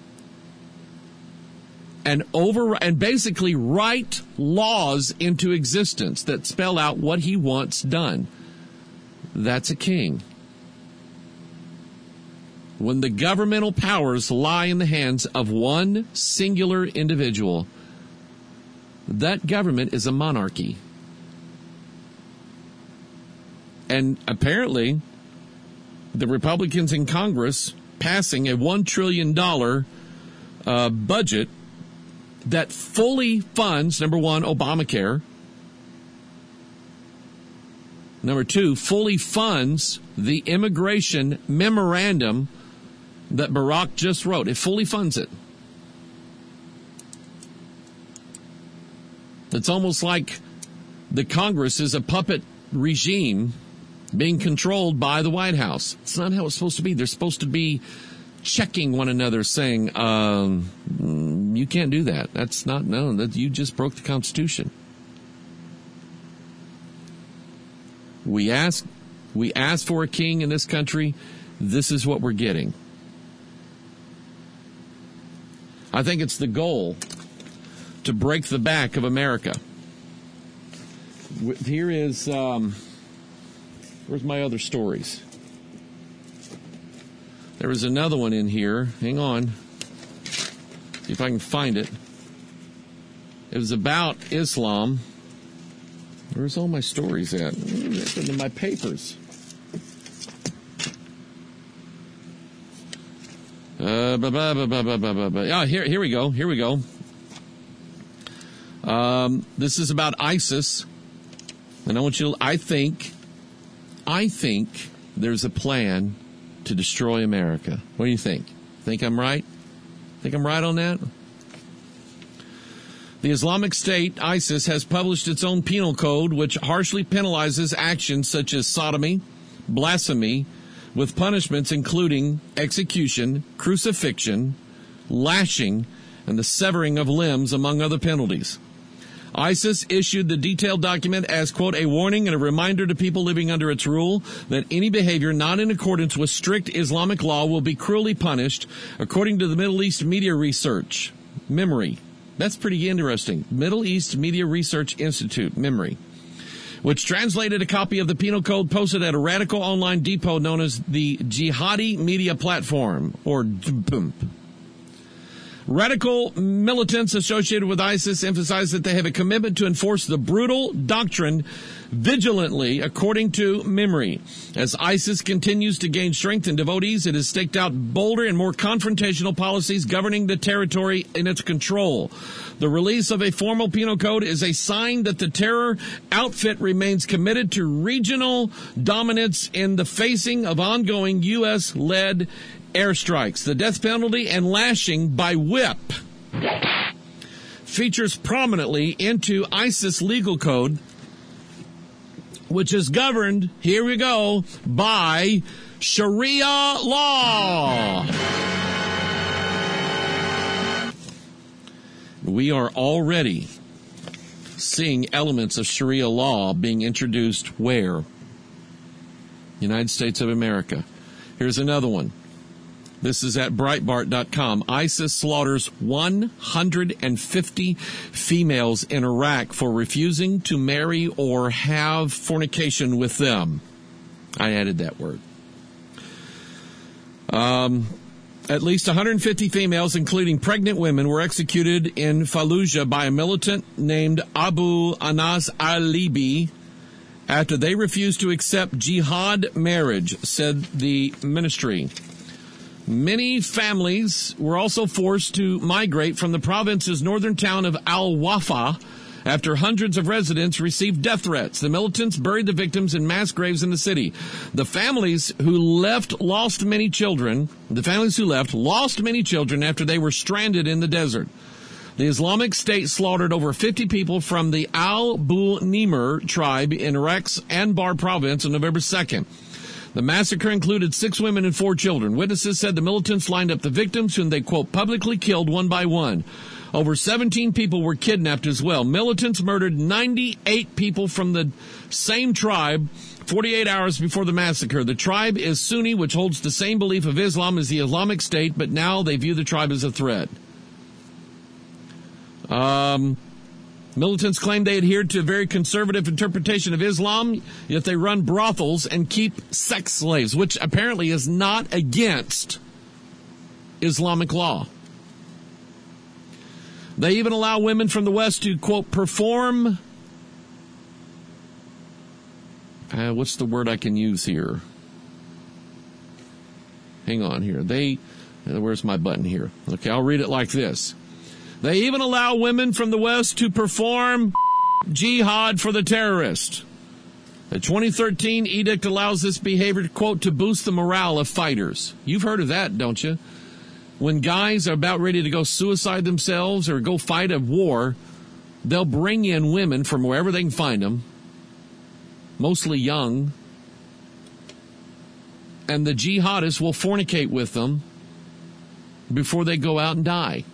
and over and basically write laws into existence that spell out what he wants done. That's a king. when the governmental powers lie in the hands of one singular individual, that government is a monarchy. And apparently, the Republicans in Congress passing a one trillion dollars uh, budget that fully funds, number one, Obamacare. Number two, fully funds the immigration memorandum that Barack just wrote. It fully funds it. It's almost like the Congress is a puppet regime being controlled by the White House. It's not how it's supposed to be. They're supposed to be checking one another, saying, um, you can't do that. That's not known. That you just broke the Constitution. We ask, we ask for a king in this country. This is what we're getting. I think it's the goal to break the back of America. Here is, um, where's my other stories? There was another one in here. Hang on. See if I can find it. It was about Islam. Where's all my stories at? What's in my papers? Uh, bah, bah, bah, bah, bah, bah, bah. Oh, here, here we go. Here we go. Um, this is about ISIS. And I want you to, I think, I think there's a plan to destroy America. What do you think? Think I'm right? Think I'm right on that? The Islamic State, ISIS, has published its own penal code, which harshly penalizes actions such as sodomy, blasphemy, with punishments including execution, crucifixion, lashing, and the severing of limbs, among other penalties. ISIS issued the detailed document as, quote, a warning and a reminder to people living under its rule that any behavior not in accordance with strict Islamic law will be cruelly punished, according to the Middle East Media Research, MEMRI. That's pretty interesting. Middle East Media Research Institute, MEMRI, which translated a copy of the penal code posted at a radical online depot known as the Jihadi Media Platform, or D B M P. Radical militants associated with ISIS emphasize that they have a commitment to enforce the brutal doctrine vigilantly, according to MEMRI. As ISIS continues to gain strength in devotees, it has staked out bolder and more confrontational policies governing the territory in its control. The release of a formal penal code is a sign that the terror outfit remains committed to regional dominance in the facing of ongoing U S-led airstrikes. The death penalty and lashing by whip features prominently into ISIS legal code, which is governed, here we go, by Sharia law. We are already seeing elements of Sharia law being introduced where? United States of America. Here's another one. This is at Breitbart dot com. ISIS slaughters one hundred fifty females in Iraq for refusing to marry or have fornication with them. I added that word. Um, at least one hundred fifty females, including pregnant women, were executed in Fallujah by a militant named Abu Anas al-Libi after they refused to accept jihad marriage, said the ministry. Many families were also forced to migrate from the province's northern town of Al-Wafa after hundreds of residents received death threats. The militants buried the victims in mass graves in the city. The families who left lost many children. The families who left lost many children after they were stranded in the desert. The Islamic State slaughtered over fifty people from the Al-Bu-Nimr tribe in Iraq's Anbar province on November second. The massacre included six women and four children. Witnesses said the militants lined up the victims, whom they, quote, publicly killed one by one. Over seventeen people were kidnapped as well. Militants murdered ninety-eight people from the same tribe forty-eight hours before the massacre. The tribe is Sunni, which holds the same belief of Islam as the Islamic State, but now they view the tribe as a threat. Um... Militants claim they adhere to a very conservative interpretation of Islam, yet they run brothels and keep sex slaves, which apparently is not against Islamic law. They even allow women from the West to, quote, perform, uh, what's the word I can use here? Hang on here. They, where's my button here? Okay, I'll read it like this. They even allow women from the West to perform jihad for the terrorist. The twenty thirteen edict allows this behavior, quote, to boost the morale of fighters. You've heard of that, don't you? When guys are about ready to go suicide themselves or go fight a war, they'll bring in women from wherever they can find them, mostly young, and the jihadists will fornicate with them before they go out and die.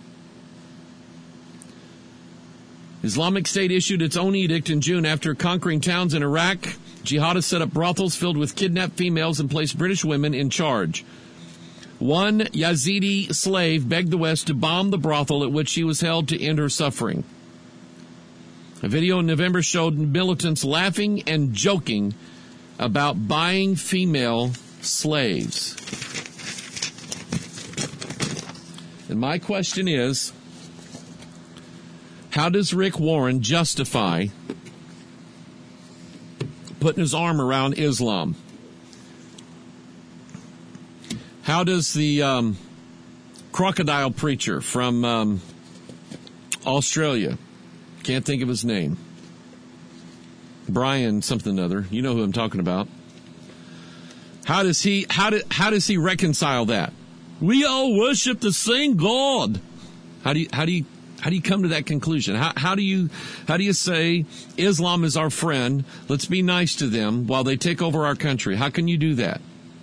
Islamic State issued its own edict in June after conquering towns in Iraq. Jihadists set up brothels filled with kidnapped females and placed British women in charge. One Yazidi slave begged the West to bomb the brothel at which she was held to end her suffering. A video in November showed militants laughing and joking about buying female slaves. And my question is, how does Rick Warren justify putting his arm around Islam? How does the um, crocodile preacher from um, Australia, can't think of his name, Brian something or other, you know who I'm talking about. How does he how do, how does he reconcile that? We all worship the same God. How do you how do you how do you come to that conclusion? How how do you how do you say Islam is our friend? Let's be nice to them while they take over our country. How can you do that?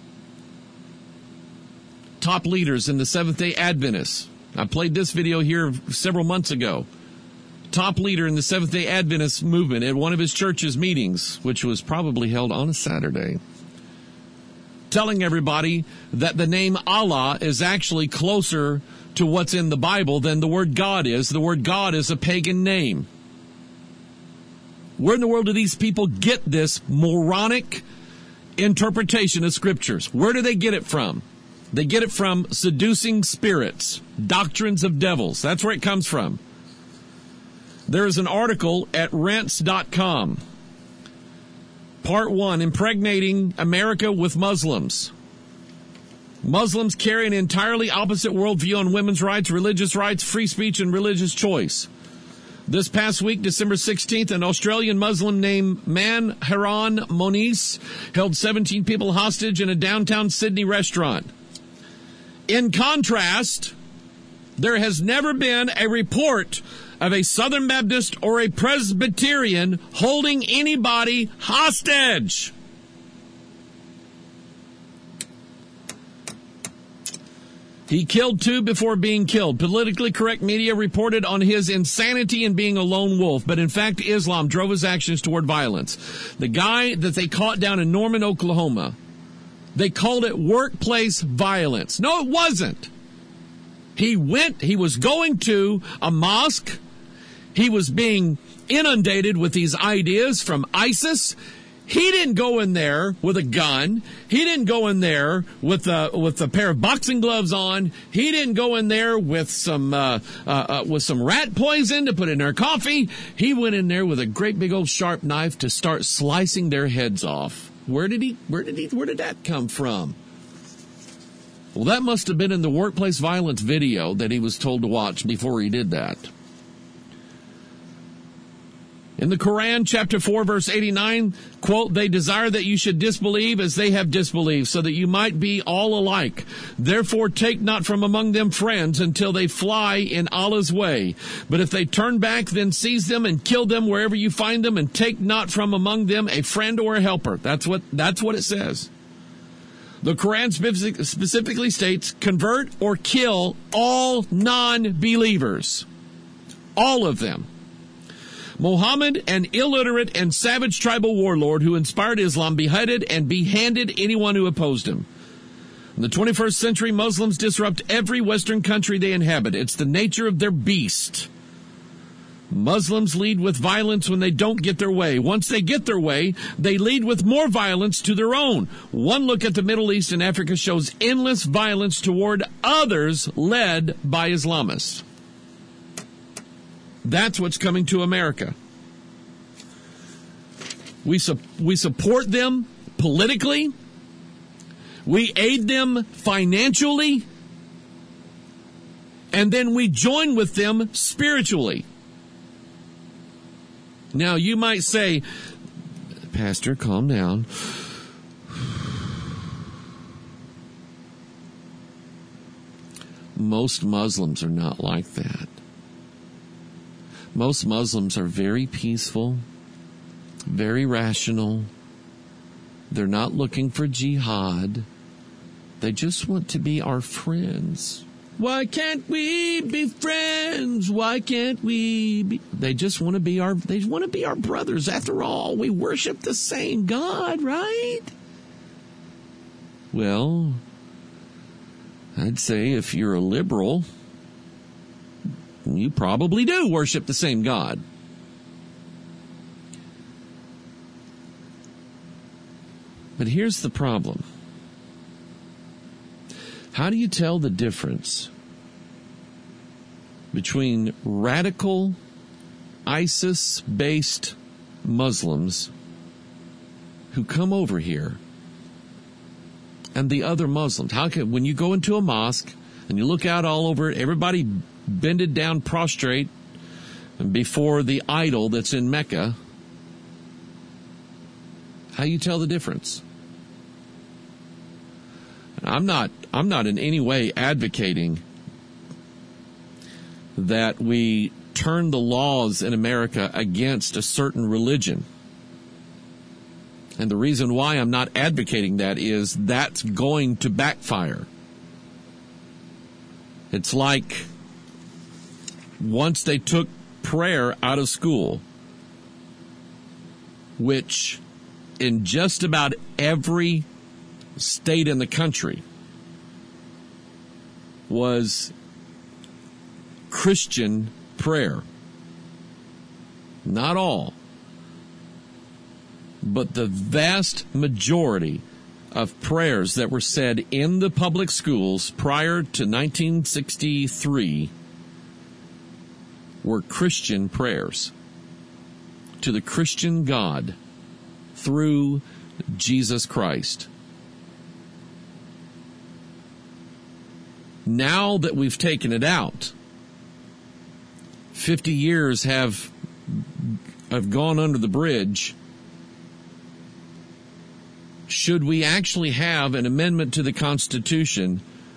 Top leaders in the Seventh-day Adventists. I played this video here several months ago. Top leader in the Seventh-day Adventist movement at one of his church's meetings, which was probably held on a Saturday, telling everybody that the name Allah is actually closer to what's in the Bible than the word God is. The word God is a pagan name. Where in the world do these people get this moronic interpretation of scriptures? Where do they get it from? They get it from seducing spirits, doctrines of devils. That's where it comes from. There is an article at rents dot com. Part one, Impregnating America with Muslims. Muslims carry an entirely opposite worldview on women's rights, religious rights, free speech, and religious choice. This past week, December sixteenth, an Australian Muslim named Manharan Moniz held seventeen people hostage in a downtown Sydney restaurant. In contrast, there has never been a report of a Southern Baptist or a Presbyterian holding anybody hostage. He killed two before being killed. Politically correct media reported on his insanity and being a lone wolf, but in fact, Islam drove his actions toward violence. The guy that they caught down in Norman, Oklahoma, they called it workplace violence. No, it wasn't. He went, he was going to a mosque. He was being inundated with these ideas from ISIS. He didn't go in there with a gun. He didn't go in there with a, with a pair of boxing gloves on. He didn't go in there with some, uh, uh, uh, with some rat poison to put in their coffee. He went in there with a great big old sharp knife to start slicing their heads off. Where did he, where did he, where did that come from? Well, that must have been in the workplace violence video that he was told to watch before he did that. In the Quran, chapter four, verse eighty-nine, quote, they desire that you should disbelieve as they have disbelieved, so that you might be all alike. Therefore, take not from among them friends until they fly in Allah's way. But if they turn back, then seize them and kill them wherever you find them, and take not from among them a friend or a helper. That's what, that's what it says. The Quran specific, specifically states, convert or kill all non-believers. All of them. Muhammad, an illiterate and savage tribal warlord who inspired Islam, beheaded and behanded anyone who opposed him. In the twenty-first century, Muslims disrupt every Western country they inhabit. It's the nature of their beast. Muslims lead with violence when they don't get their way. Once they get their way, they lead with more violence to their own. One look at the Middle East and Africa shows endless violence toward others led by Islamists. That's what's coming to America. We, su- we support them politically. We aid them financially. And then we join with them spiritually. Now, you might say, Pastor, calm down. Most Muslims are not like that. Most Muslims are very peaceful, very rational. They're not looking for jihad. They just want to be our friends. Why can't we be friends? Why can't we be? They just want to be our, they want to be our brothers. After all, we worship the same God, right? Well, I'd say if you're a liberal, you probably do worship the same God. But here's the problem. How do you tell the difference between radical ISIS-based Muslims who come over here and the other Muslims? How can, when you go into a mosque and you look out all over it, everybody bended down prostrate before the idol that's in Mecca, how do you tell the difference? I'm not I'm not in any way advocating that we turn the laws in America against a certain religion. And the reason why I'm not advocating that is that's going to backfire. It's like once they took prayer out of school, which in just about every state in the country was Christian prayer. Not all, but the vast majority of prayers that were said in the public schools prior to nineteen sixty-three were Christian prayers to the Christian God through Jesus Christ. Now that we've taken it out, fifty years have, have gone under the bridge. Should we actually have an amendment to the Constitution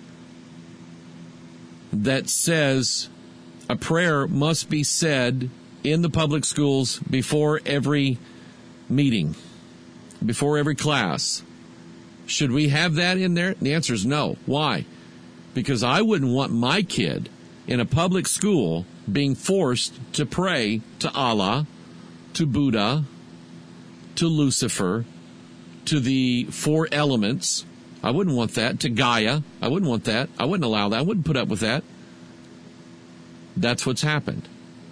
that says a prayer must be said in the public schools before every meeting, before every class? Should we have that in there? The answer is no. Why? Because I wouldn't want my kid in a public school being forced to pray to Allah, to Buddha, to Lucifer, to the four elements. I wouldn't want that. To Gaia. I wouldn't want that. I wouldn't allow that. I wouldn't put up with that. That's what's happened.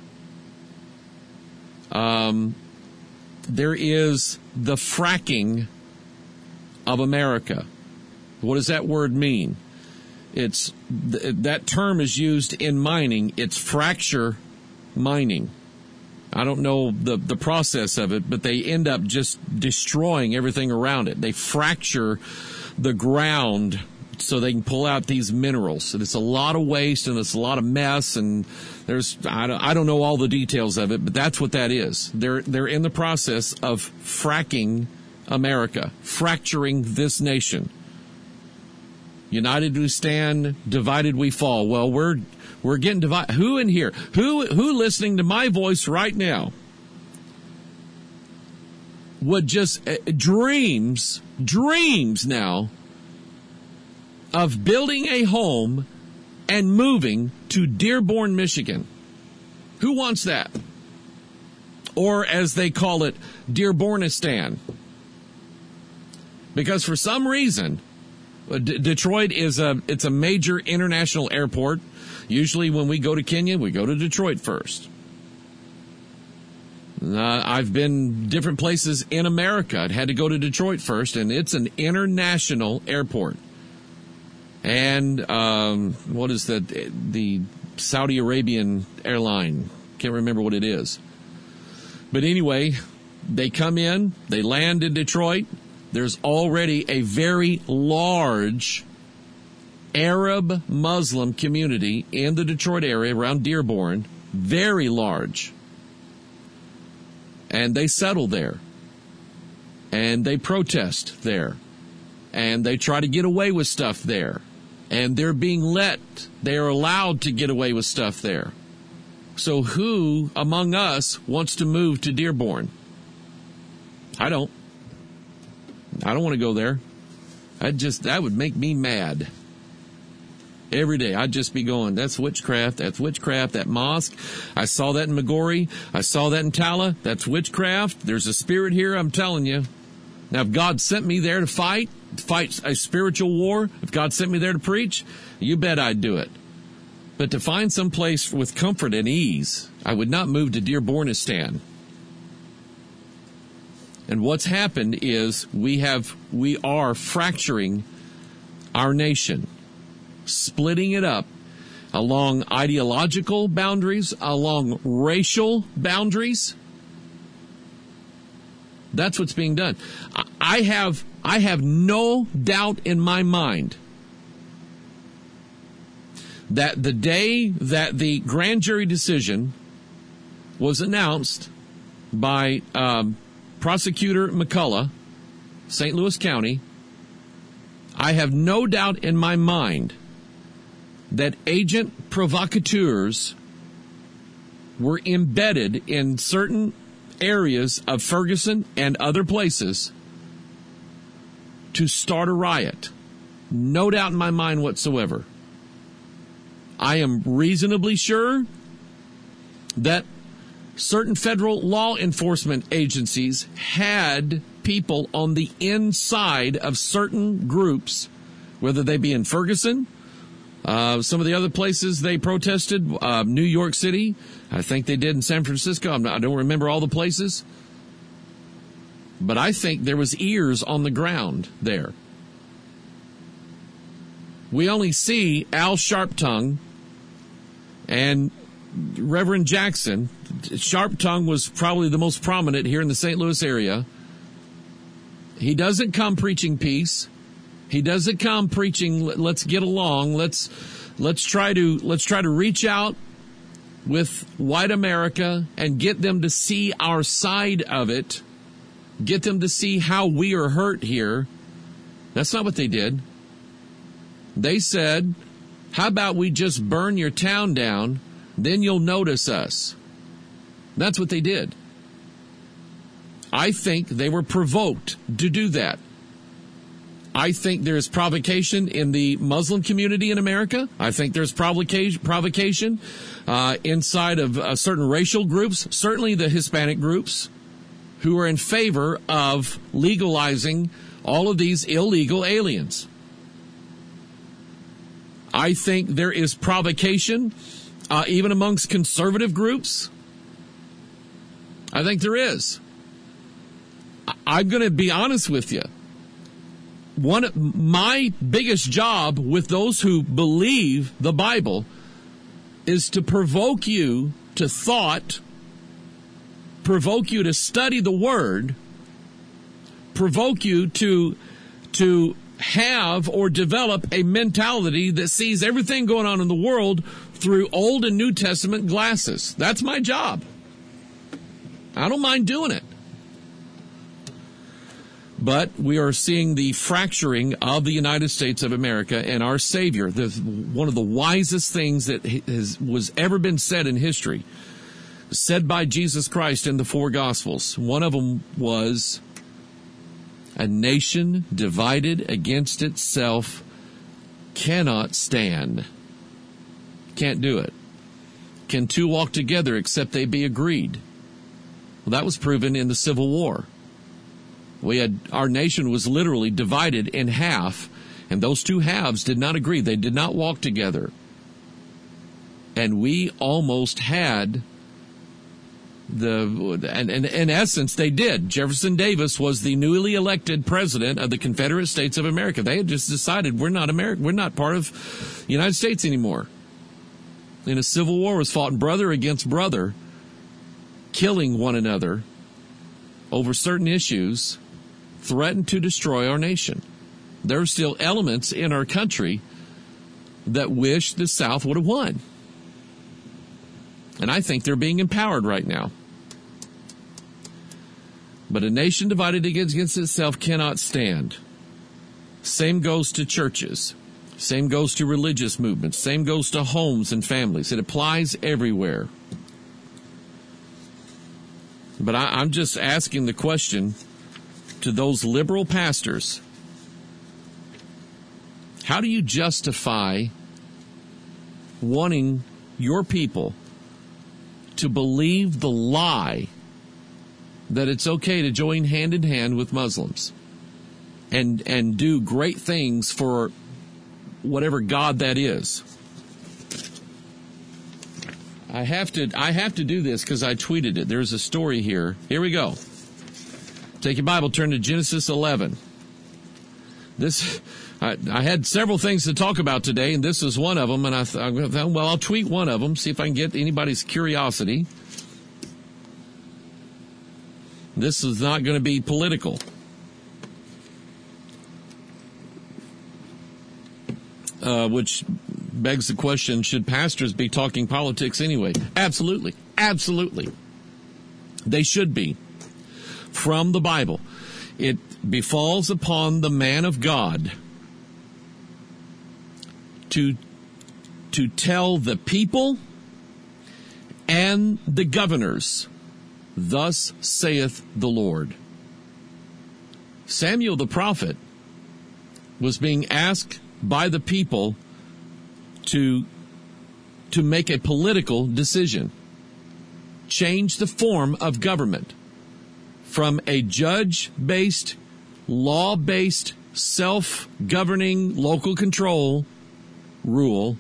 Um, there is the fracking of America. What does that word mean? It's th- that term is used in mining. It's fracture mining. I don't know the, the process of it, but they end up just destroying everything around it. They fracture the ground so they can pull out these minerals. And it's a lot of waste and it's a lot of mess. And there's I don't, I don't know all the details of it, but that's what that is. They're they're in the process of fracking America, fracturing this nation. United we stand, divided we fall. Well, we're we're getting divided. Who in here? Who who listening to my voice right now would just uh, dreams dreams now of building a home and moving to Dearborn, Michigan? Who wants that? Or as they call it, Dearbornistan. Because for some reason, D- Detroit is a it's a major international airport. Usually when we go to Kenya, we go to Detroit first. Uh, I've been different places in America. I'd had to go to Detroit first, and it's an international airport. And um, what is that? The Saudi Arabian airline. Can't remember what it is. But anyway, they come in, they land in Detroit. There's already a very large Arab Muslim community in the Detroit area around Dearborn. Very large. And they settle there. And they protest there. And they try to get away with stuff there. And they're being let, they are allowed to get away with stuff there. So who among us wants to move to Dearborn? I don't. I don't want to go there. I just, that would make me mad. Every day, I'd just be going, that's witchcraft, that's witchcraft, that mosque. I saw that in Magori. I saw that in Tala. That's witchcraft. There's a spirit here, I'm telling you. Now, if God sent me there to fight, fight a spiritual war, if God sent me there to preach, you bet I'd do it. But to find some place with comfort and ease, I would not move to Dearbornistan. And what's happened is we have, we are fracturing our nation, splitting it up along ideological boundaries, along racial boundaries. That's what's being done. I have, I have no doubt in my mind that the day that the grand jury decision was announced by um, Prosecutor McCullough, Saint Louis County, I have no doubt in my mind that agent provocateurs were embedded in certain areas of Ferguson and other places to start a riot. No doubt in my mind whatsoever. I am reasonably sure that certain federal law enforcement agencies had people on the inside of certain groups, whether they be in Ferguson, uh, some of the other places they protested, uh, New York City, I think they did in San Francisco. I'm not, I don't remember all the places. But I think there was ears on the ground there. We only see Al Sharptongue and Reverend Jackson. Sharptongue was probably the most prominent here in the Saint Louis area. He doesn't come preaching peace. He doesn't come preaching, let's get along. Let's let's try to let's try to reach out with white America and get them to see our side of it. Get them to see how we are hurt here. That's not what they did. They said, how about we just burn your town down, then you'll notice us. That's what they did. I think they were provoked to do that. I think there's provocation in the Muslim community in America. I think there's provocation, provocation uh, inside of uh, certain racial groups, certainly the Hispanic groups, who are in favor of legalizing all of these illegal aliens. I think there is provocation uh, even amongst conservative groups. I think there is. I'm going to be honest with you. One, my biggest job with those who believe the Bible is to provoke you to thought, provoke you to study the Word, provoke you to, to have or develop a mentality that sees everything going on in the world through Old and New Testament glasses. That's my job. I don't mind doing it. But we are seeing the fracturing of the United States of America and our Savior. The, one of the wisest things that has was ever been said in history, said by Jesus Christ in the four Gospels. One of them was, a nation divided against itself cannot stand. Can't do it. Can two walk together except they be agreed? Well, that was proven in the Civil War. We had, our nation was literally divided in half, and those two halves did not agree. They did not walk together. And we almost had the and, and in essence, they did. Jefferson Davis was the newly elected president of the Confederate States of America. They had just decided we're not America, we're not part of the United States anymore. And a civil war was fought, brother against brother, killing one another over certain issues, threatened to destroy our nation. There are still elements in our country that wish the South would have won. And I think they're being empowered right now. But a nation divided against itself cannot stand. Same goes to churches. Same goes to religious movements. Same goes to homes and families. It applies everywhere. But I, I'm just asking the question to those liberal pastors. How do you justify wanting your people to believe the lie that it's okay to join hand in hand with Muslims and and do great things for whatever God that is? I have to I have to do this because I tweeted it. There's a story here. Here we go. Take your Bible, turn to Genesis eleven. This I, I had several things to talk about today, and this is one of them. And I thought, well, I'll tweet one of them, see if I can get anybody's curiosity. This is not going to be political. Uh, which begs the question, should pastors be talking politics anyway? Absolutely. Absolutely. They should be. From the Bible. It befalls upon the man of God to, to tell the people and the governors, thus saith the Lord. Samuel the prophet was being asked by the people to, to make a political decision. Change the form of government from a judge-based, law-based, self-governing local control rule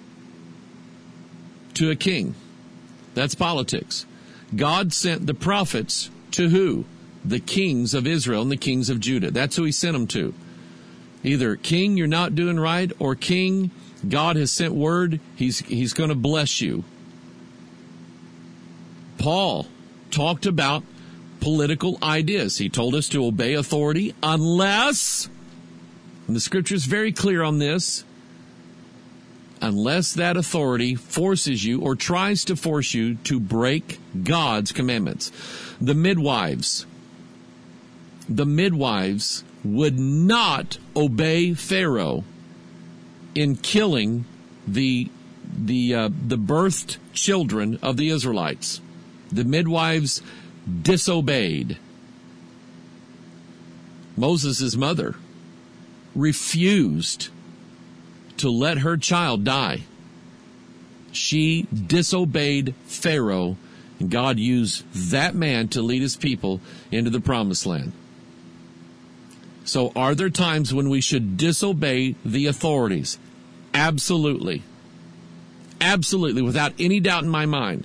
to a king. That's politics. God sent the prophets to who? The kings of Israel and the kings of Judah. That's who he sent them to. Either king, you're not doing right, or king, God has sent word, he's, he's going to bless you. Paul talked about political ideas. He told us to obey authority unless, and the scripture is very clear on this, unless that authority forces you or tries to force you to break God's commandments. The midwives, the midwives would not obey Pharaoh in killing the the uh, the birthed children of the Israelites. The midwives disobeyed. Moses' mother refused to let her child die. She disobeyed Pharaoh, and God used that man to lead his people into the promised land. So are there times when we should disobey the authorities? Absolutely. Absolutely, without any doubt in my mind.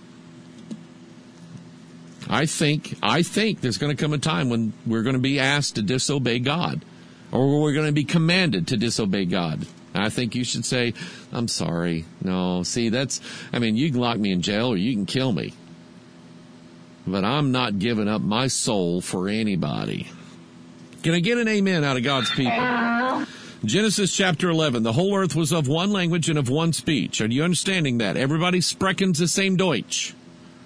I think, I think there's going to come a time when we're going to be asked to disobey God, or we're going to be commanded to disobey God. I think you should say, I'm sorry. No, see, that's, I mean, you can lock me in jail or you can kill me, but I'm not giving up my soul for anybody. Can I get an amen out of God's people? Genesis chapter eleven, the whole earth was of one language and of one speech. Are you understanding that? Everybody sprechens the same Deutsch.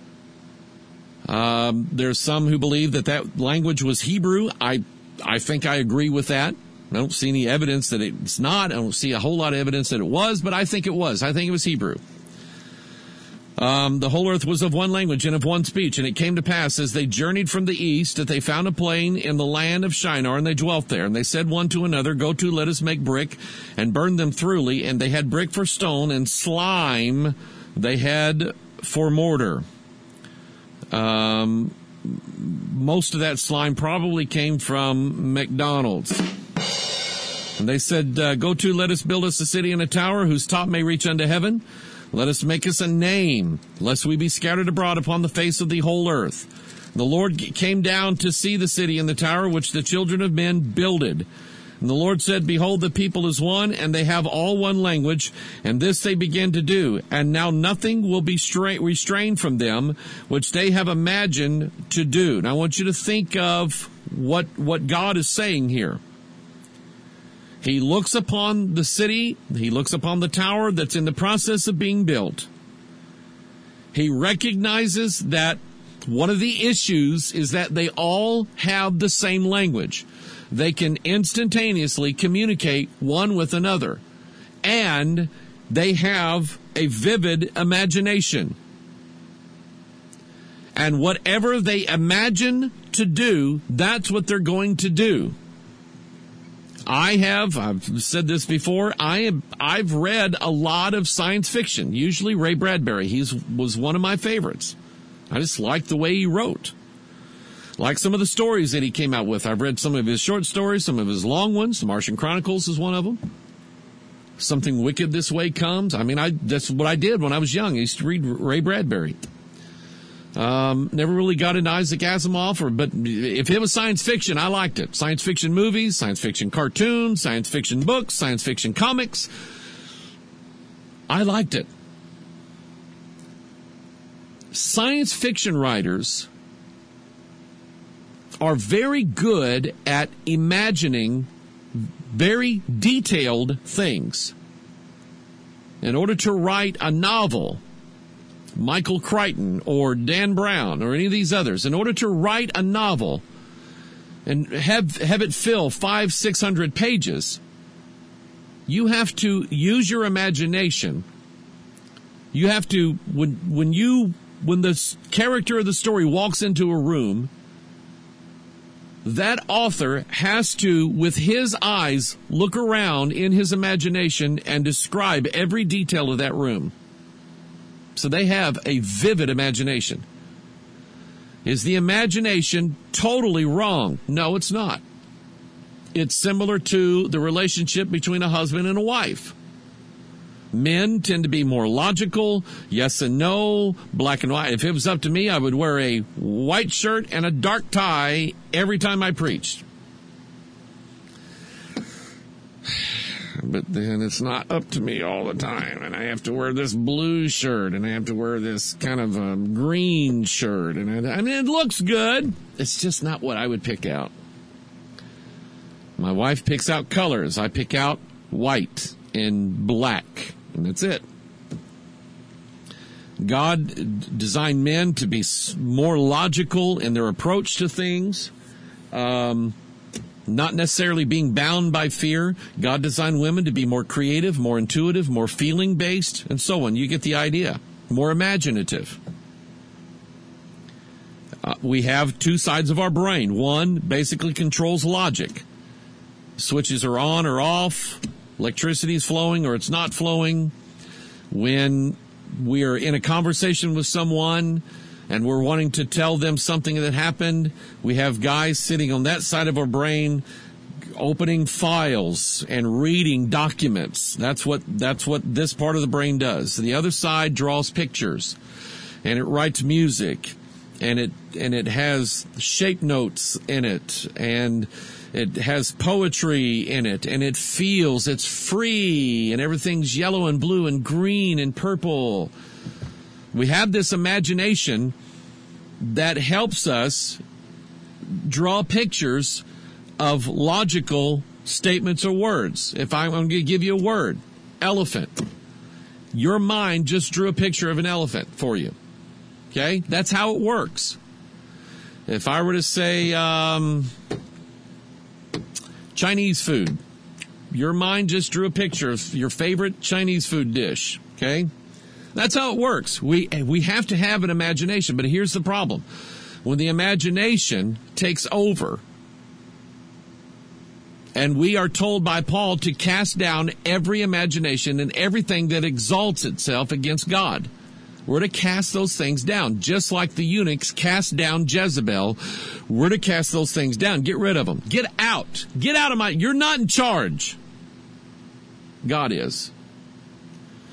Um, there's some who believe that that language was Hebrew. I, I think I agree with that. I don't see any evidence that it's not. I don't see a whole lot of evidence that it was, but I think it was. I think it was Hebrew. Um, the whole earth was of one language and of one speech. And it came to pass as they journeyed from the east that they found a plain in the land of Shinar, and they dwelt there. And they said one to another, Go to, let us make brick, and burn them thoroughly. And they had brick for stone, and slime they had for mortar. Um, most of that slime probably came from McDonald's. And they said, uh, Go to, let us build us a city and a tower whose top may reach unto heaven. Let us make us a name, lest we be scattered abroad upon the face of the whole earth. The Lord came down to see the city and the tower which the children of men builded. And the Lord said, Behold, the people is one, and they have all one language, and this they begin to do. And now nothing will be stra- restrained from them, which they have imagined to do. Now I want you to think of what, what God is saying here. He looks upon the city, he looks upon the tower that's in the process of being built. He recognizes that one of the issues is that they all have the same language. They can instantaneously communicate one with another. And they have a vivid imagination. And whatever they imagine to do, that's what they're going to do. I have, I've said this before, I have, I've read a lot of science fiction, usually Ray Bradbury. He was one of my favorites. I just liked the way he wrote. Like some of the stories that he came out with. I've read some of his short stories, some of his long ones. The Martian Chronicles is one of them. Something Wicked This Way Comes. I mean, I that's what I did when I was young. I used to read Ray Bradbury. Um, never really got into Isaac Asimov, or, but if it was science fiction, I liked it. Science fiction movies, science fiction cartoons, science fiction books, science fiction comics. I liked it. Science fiction writers are very good at imagining very detailed things. In order to write a novel, Michael Crichton or Dan Brown or any of these others, in order to write a novel and have have it fill five, six hundred pages, you have to use your imagination. You have to, when when you when the character of the story walks into a room, that author has to, with his eyes, look around in his imagination and describe every detail of that room. So they have a vivid imagination. Is the imagination totally wrong? No, it's not. It's similar to the relationship between a husband and a wife. Men tend to be more logical, yes and no, black and white. If it was up to me, I would wear a white shirt and a dark tie every time I preached. But then it's not up to me all the time, and I have to wear this blue shirt, and I have to wear this kind of a green shirt, and I, I mean, it looks good. It's just not what I would pick out. My wife picks out colors. I pick out white and black. And that's it. God designed men to be more logical in their approach to things, um, not necessarily being bound by fear. God designed women to be more creative, more intuitive, more feeling-based, and so on. You get the idea. More imaginative. Uh, we have two sides of our brain. One basically controls logic. Switches are on or off. Electricity is flowing or it's not flowing. When we are in a conversation with someone and we're wanting to tell them something that happened, we have guys sitting on that side of our brain opening files and reading documents. That's what that's what this part of the brain does. The other side draws pictures and it writes music and it and it has shape notes in it, and it has poetry in it, and it feels it's free, and everything's yellow and blue and green and purple. We have this imagination that helps us draw pictures of logical statements or words. If I'm going to give you a word, elephant, your mind just drew a picture of an elephant for you. Okay? That's how it works. If I were to say, um... Chinese food. Your mind just drew a picture of your favorite Chinese food dish. Okay? That's how it works. We we have to have an imagination, but here's the problem. When the imagination takes over, and we are told by Paul to cast down every imagination and everything that exalts itself against God. We're to cast those things down, just like the eunuchs cast down Jezebel. We're to cast those things down. Get rid of them. Get out. Get out of my... You're not in charge. God is.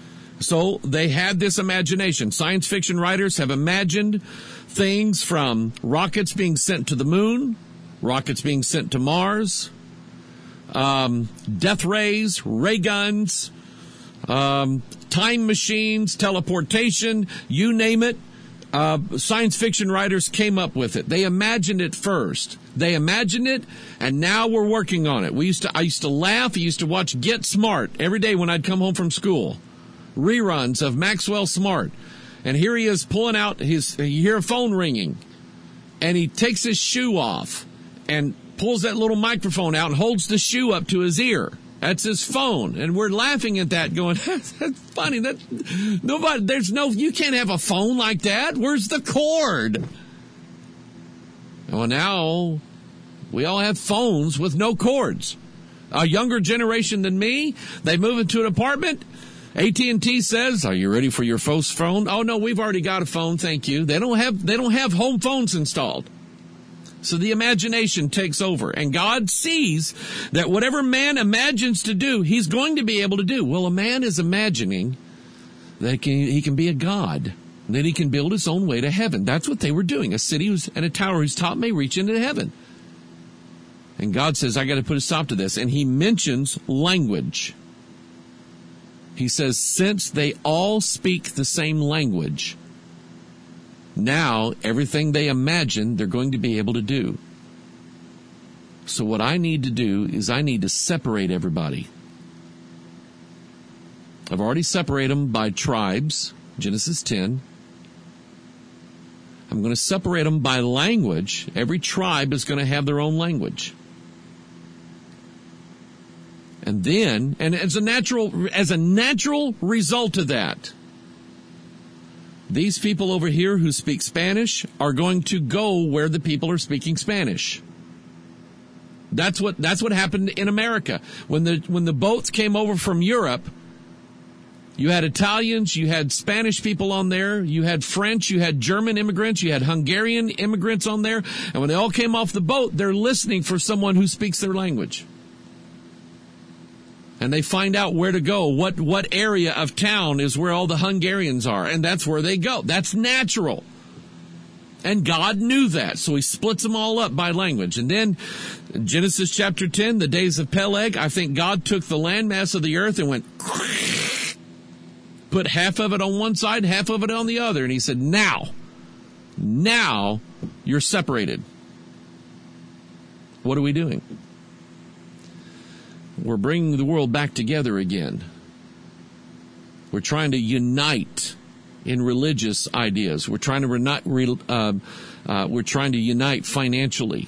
So they had this imagination. Science fiction writers have imagined things from rockets being sent to the moon, rockets being sent to Mars, um, death rays, ray guns, um, time machines, teleportation, you name it. Uh, science fiction writers came up with it. They imagined it first. They imagined it, and now we're working on it. We used to, I used to laugh. I used to watch Get Smart every day when I'd come home from school. Reruns of Maxwell Smart. And here he is pulling out his, you hear a phone ringing, and he takes his shoe off and pulls that little microphone out and holds the shoe up to his ear. That's his phone. And we're laughing at that going, that's funny. That nobody, there's no, you can't have a phone like that. Where's the cord? Well, now we all have phones with no cords. A younger generation than me, they move into an apartment. A T and T says, "Are you ready for your first phone?" Oh no, we've already got a phone, thank you. They don't have they don't have home phones installed. So the imagination takes over, and God sees that whatever man imagines to do, he's going to be able to do. Well, a man is imagining that he can, he can be a god, that he can build his own way to heaven. That's what they were doing. A city who's, and a tower whose top may reach into heaven. And God says, I got to put a stop to this. And he mentions language. He says, since they all speak the same language, now everything they imagine they're going to be able to do. So what I need to do is I need to separate everybody. I've already separated them by tribes, Genesis ten. I'm going to separate them by language. Every tribe is going to have their own language. And then, and as a natural, as a natural result of that, these people over here who speak Spanish are going to go where the people are speaking Spanish. That's what, that's what happened in America. When the, when the boats came over from Europe, you had Italians, you had Spanish people on there, you had French, you had German immigrants, you had Hungarian immigrants on there. And when they all came off the boat, they're listening for someone who speaks their language. And they find out where to go. What, what area of town is where all the Hungarians are. And that's where they go. That's natural. And God knew that. So he splits them all up by language. And then Genesis chapter ten, the days of Peleg, I think God took the landmass of the earth and went, put half of it on one side, half of it on the other. And he said, now, now you're separated. What are we doing? We're bringing the world back together again. We're trying to unite in religious ideas. We're trying to re- uh, uh, we're trying to unite financially.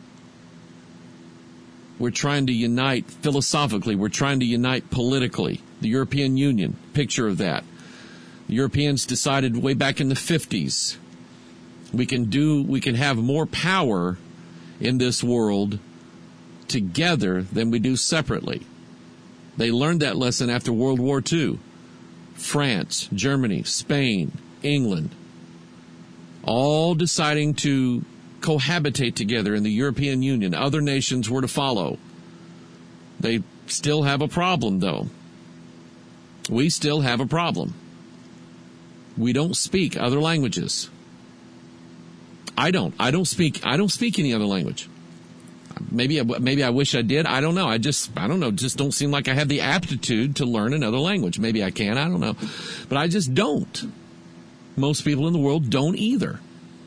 We're trying to unite philosophically. We're trying to unite politically. The European Union, picture of that. The Europeans decided way back in the fifties, we can do, we can have more power in this world together than we do separately. They learned that lesson after World War Two. France, Germany, Spain, England, all deciding to cohabitate together in the European Union. Other nations were to follow. They still have a problem, though. We still have a problem. We don't speak other languages. I don't. I don't speak. I don't speak any other language. Maybe, maybe I wish I did. I don't know. I just, I don't know. Just don't seem like I have the aptitude to learn another language. Maybe I can. I don't know. But I just don't. Most people in the world don't either.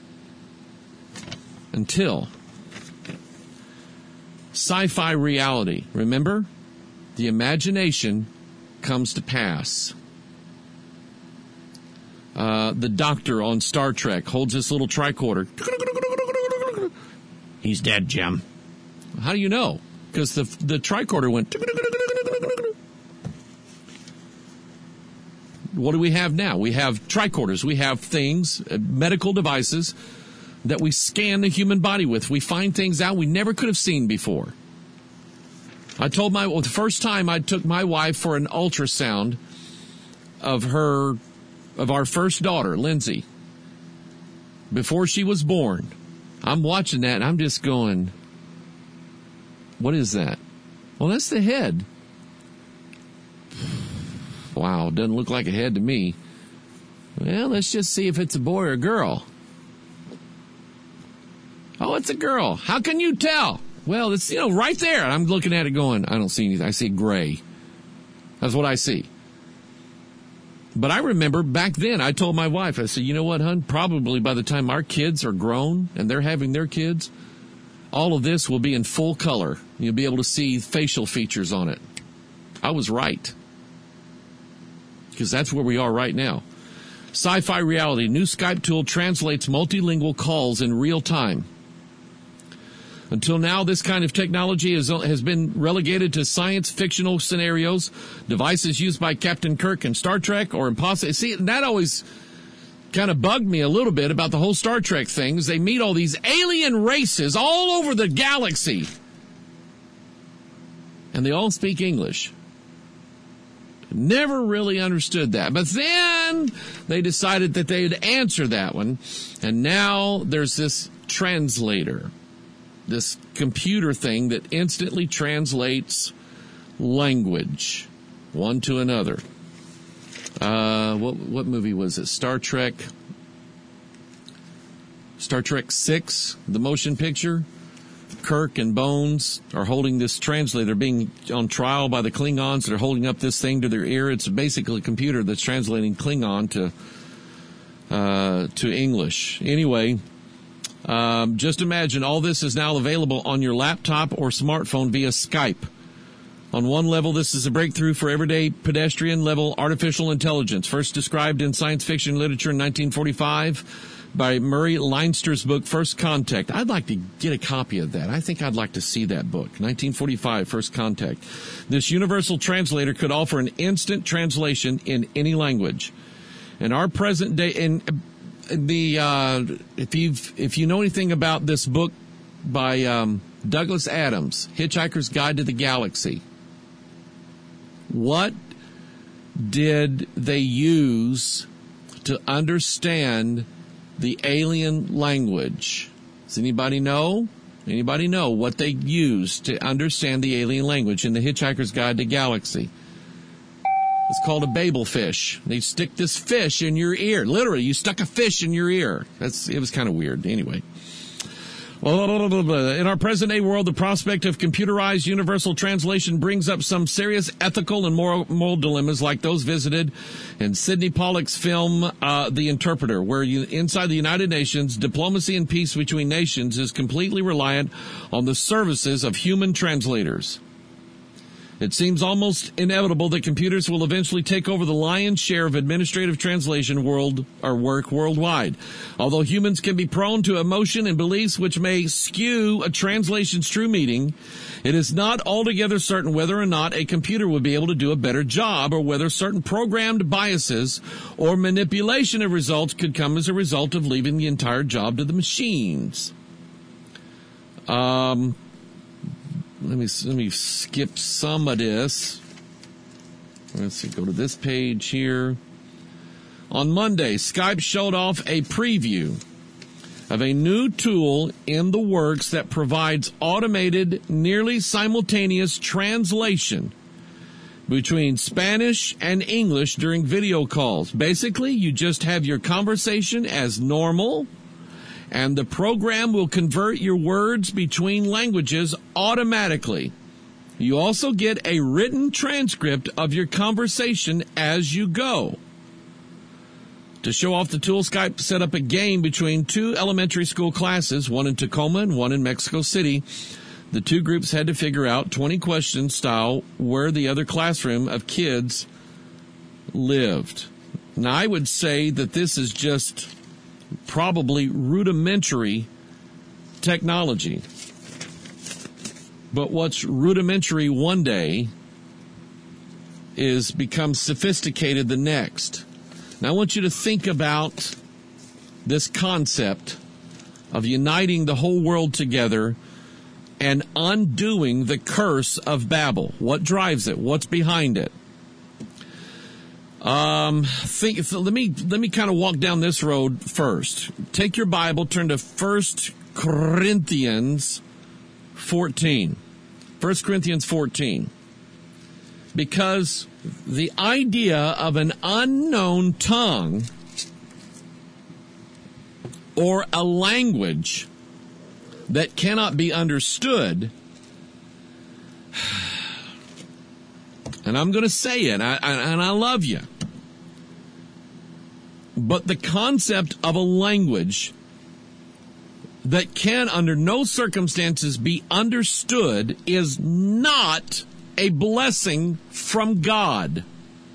Until sci-fi reality. Remember? The imagination comes to pass. Uh, the doctor on Star Trek holds this little tricorder. He's dead, Jim. How do you know? Because the the tricorder went. What do we have now? We have tricorders. We have things, uh, medical devices that we scan the human body with. We find things out we never could have seen before. I told my, well, the first time I took my wife for an ultrasound of her, of our first daughter, Lindsay, before she was born. I'm watching that and I'm just going, what is that? Well, that's the head. Wow, doesn't look like a head to me. Well, let's just see if it's a boy or a girl. Oh, it's a girl. How can you tell? Well, it's, you know, right there. I'm looking at it going, I don't see anything. I see gray. That's what I see. But I remember back then, I told my wife, I said, you know what, hon? Probably by the time our kids are grown and they're having their kids, all of this will be in full color. You'll be able to see facial features on it. I was right. Because that's where we are right now. Sci-Fi Reality. New Skype tool translates multilingual calls in real time. Until now, this kind of technology has, has been relegated to science fictional scenarios, devices used by Captain Kirk in Star Trek or impossible. See, that always kind of bugged me a little bit about the whole Star Trek things. They meet all these alien races all over the galaxy, and they all speak English. Never really understood that. But then they decided that they'd answer that one, and now there's this translator. This computer thing that instantly translates language, one to another. Uh, what what movie was it? Star Trek. Star Trek six, the motion picture. Kirk and Bones are holding this translator, being on trial by the Klingons that are holding up this thing to their ear. It's basically a computer that's translating Klingon to uh, to English. Anyway. Um, just imagine all this is now available on your laptop or smartphone via Skype. On one level, this is a breakthrough for everyday pedestrian-level artificial intelligence, first described in science fiction literature in nineteen forty-five by Murray Leinster's book, First Contact. I'd like to get a copy of that. I think I'd like to see that book, nineteen forty-five, First Contact. This universal translator could offer an instant translation in any language. In our present day... in The uh, if you if you know anything about this book by um, Douglas Adams, Hitchhiker's Guide to the Galaxy, what did they use to understand the alien language? Does anybody know? Anybody know what they used to understand the alien language in the Hitchhiker's Guide to the Galaxy? It's called a Babel fish. They stick this fish in your ear. Literally, you stuck a fish in your ear. That's it was kind of weird. Anyway. In our present-day world, the prospect of computerized universal translation brings up some serious ethical and moral, moral dilemmas like those visited in Sidney Pollack's film, uh, The Interpreter, where you, inside the United Nations, diplomacy and peace between nations is completely reliant on the services of human translators. It seems almost inevitable that computers will eventually take over the lion's share of administrative translation world or work worldwide. Although humans can be prone to emotion and beliefs which may skew a translation's true meaning, it is not altogether certain whether or not a computer would be able to do a better job or whether certain programmed biases or manipulation of results could come as a result of leaving the entire job to the machines. Um... Let me let me skip some of this. Let's see, go to this page here. On Monday, Skype showed off a preview of a new tool in the works that provides automated, nearly simultaneous translation between Spanish and English during video calls. Basically, you just have your conversation as normal, and the program will convert your words between languages automatically. You also get a written transcript of your conversation as you go. To show off the tool, Skype set up a game between two elementary school classes, one in Tacoma and one in Mexico City. The two groups had to figure out twenty question style where the other classroom of kids lived. Now, I would say that this is just probably rudimentary technology. But what's rudimentary one day is become sophisticated the next. Now I want you to think about this concept of uniting the whole world together and undoing the curse of Babel. What drives it? What's behind it? Um, think, let me, let me kind of walk down this road first. Take your Bible, turn to First Corinthians fourteen. First Corinthians fourteen. Because the idea of an unknown tongue or a language that cannot be understood, and I'm going to say it, I, I, and I love you, but the concept of a language that can under no circumstances be understood is not a blessing from God.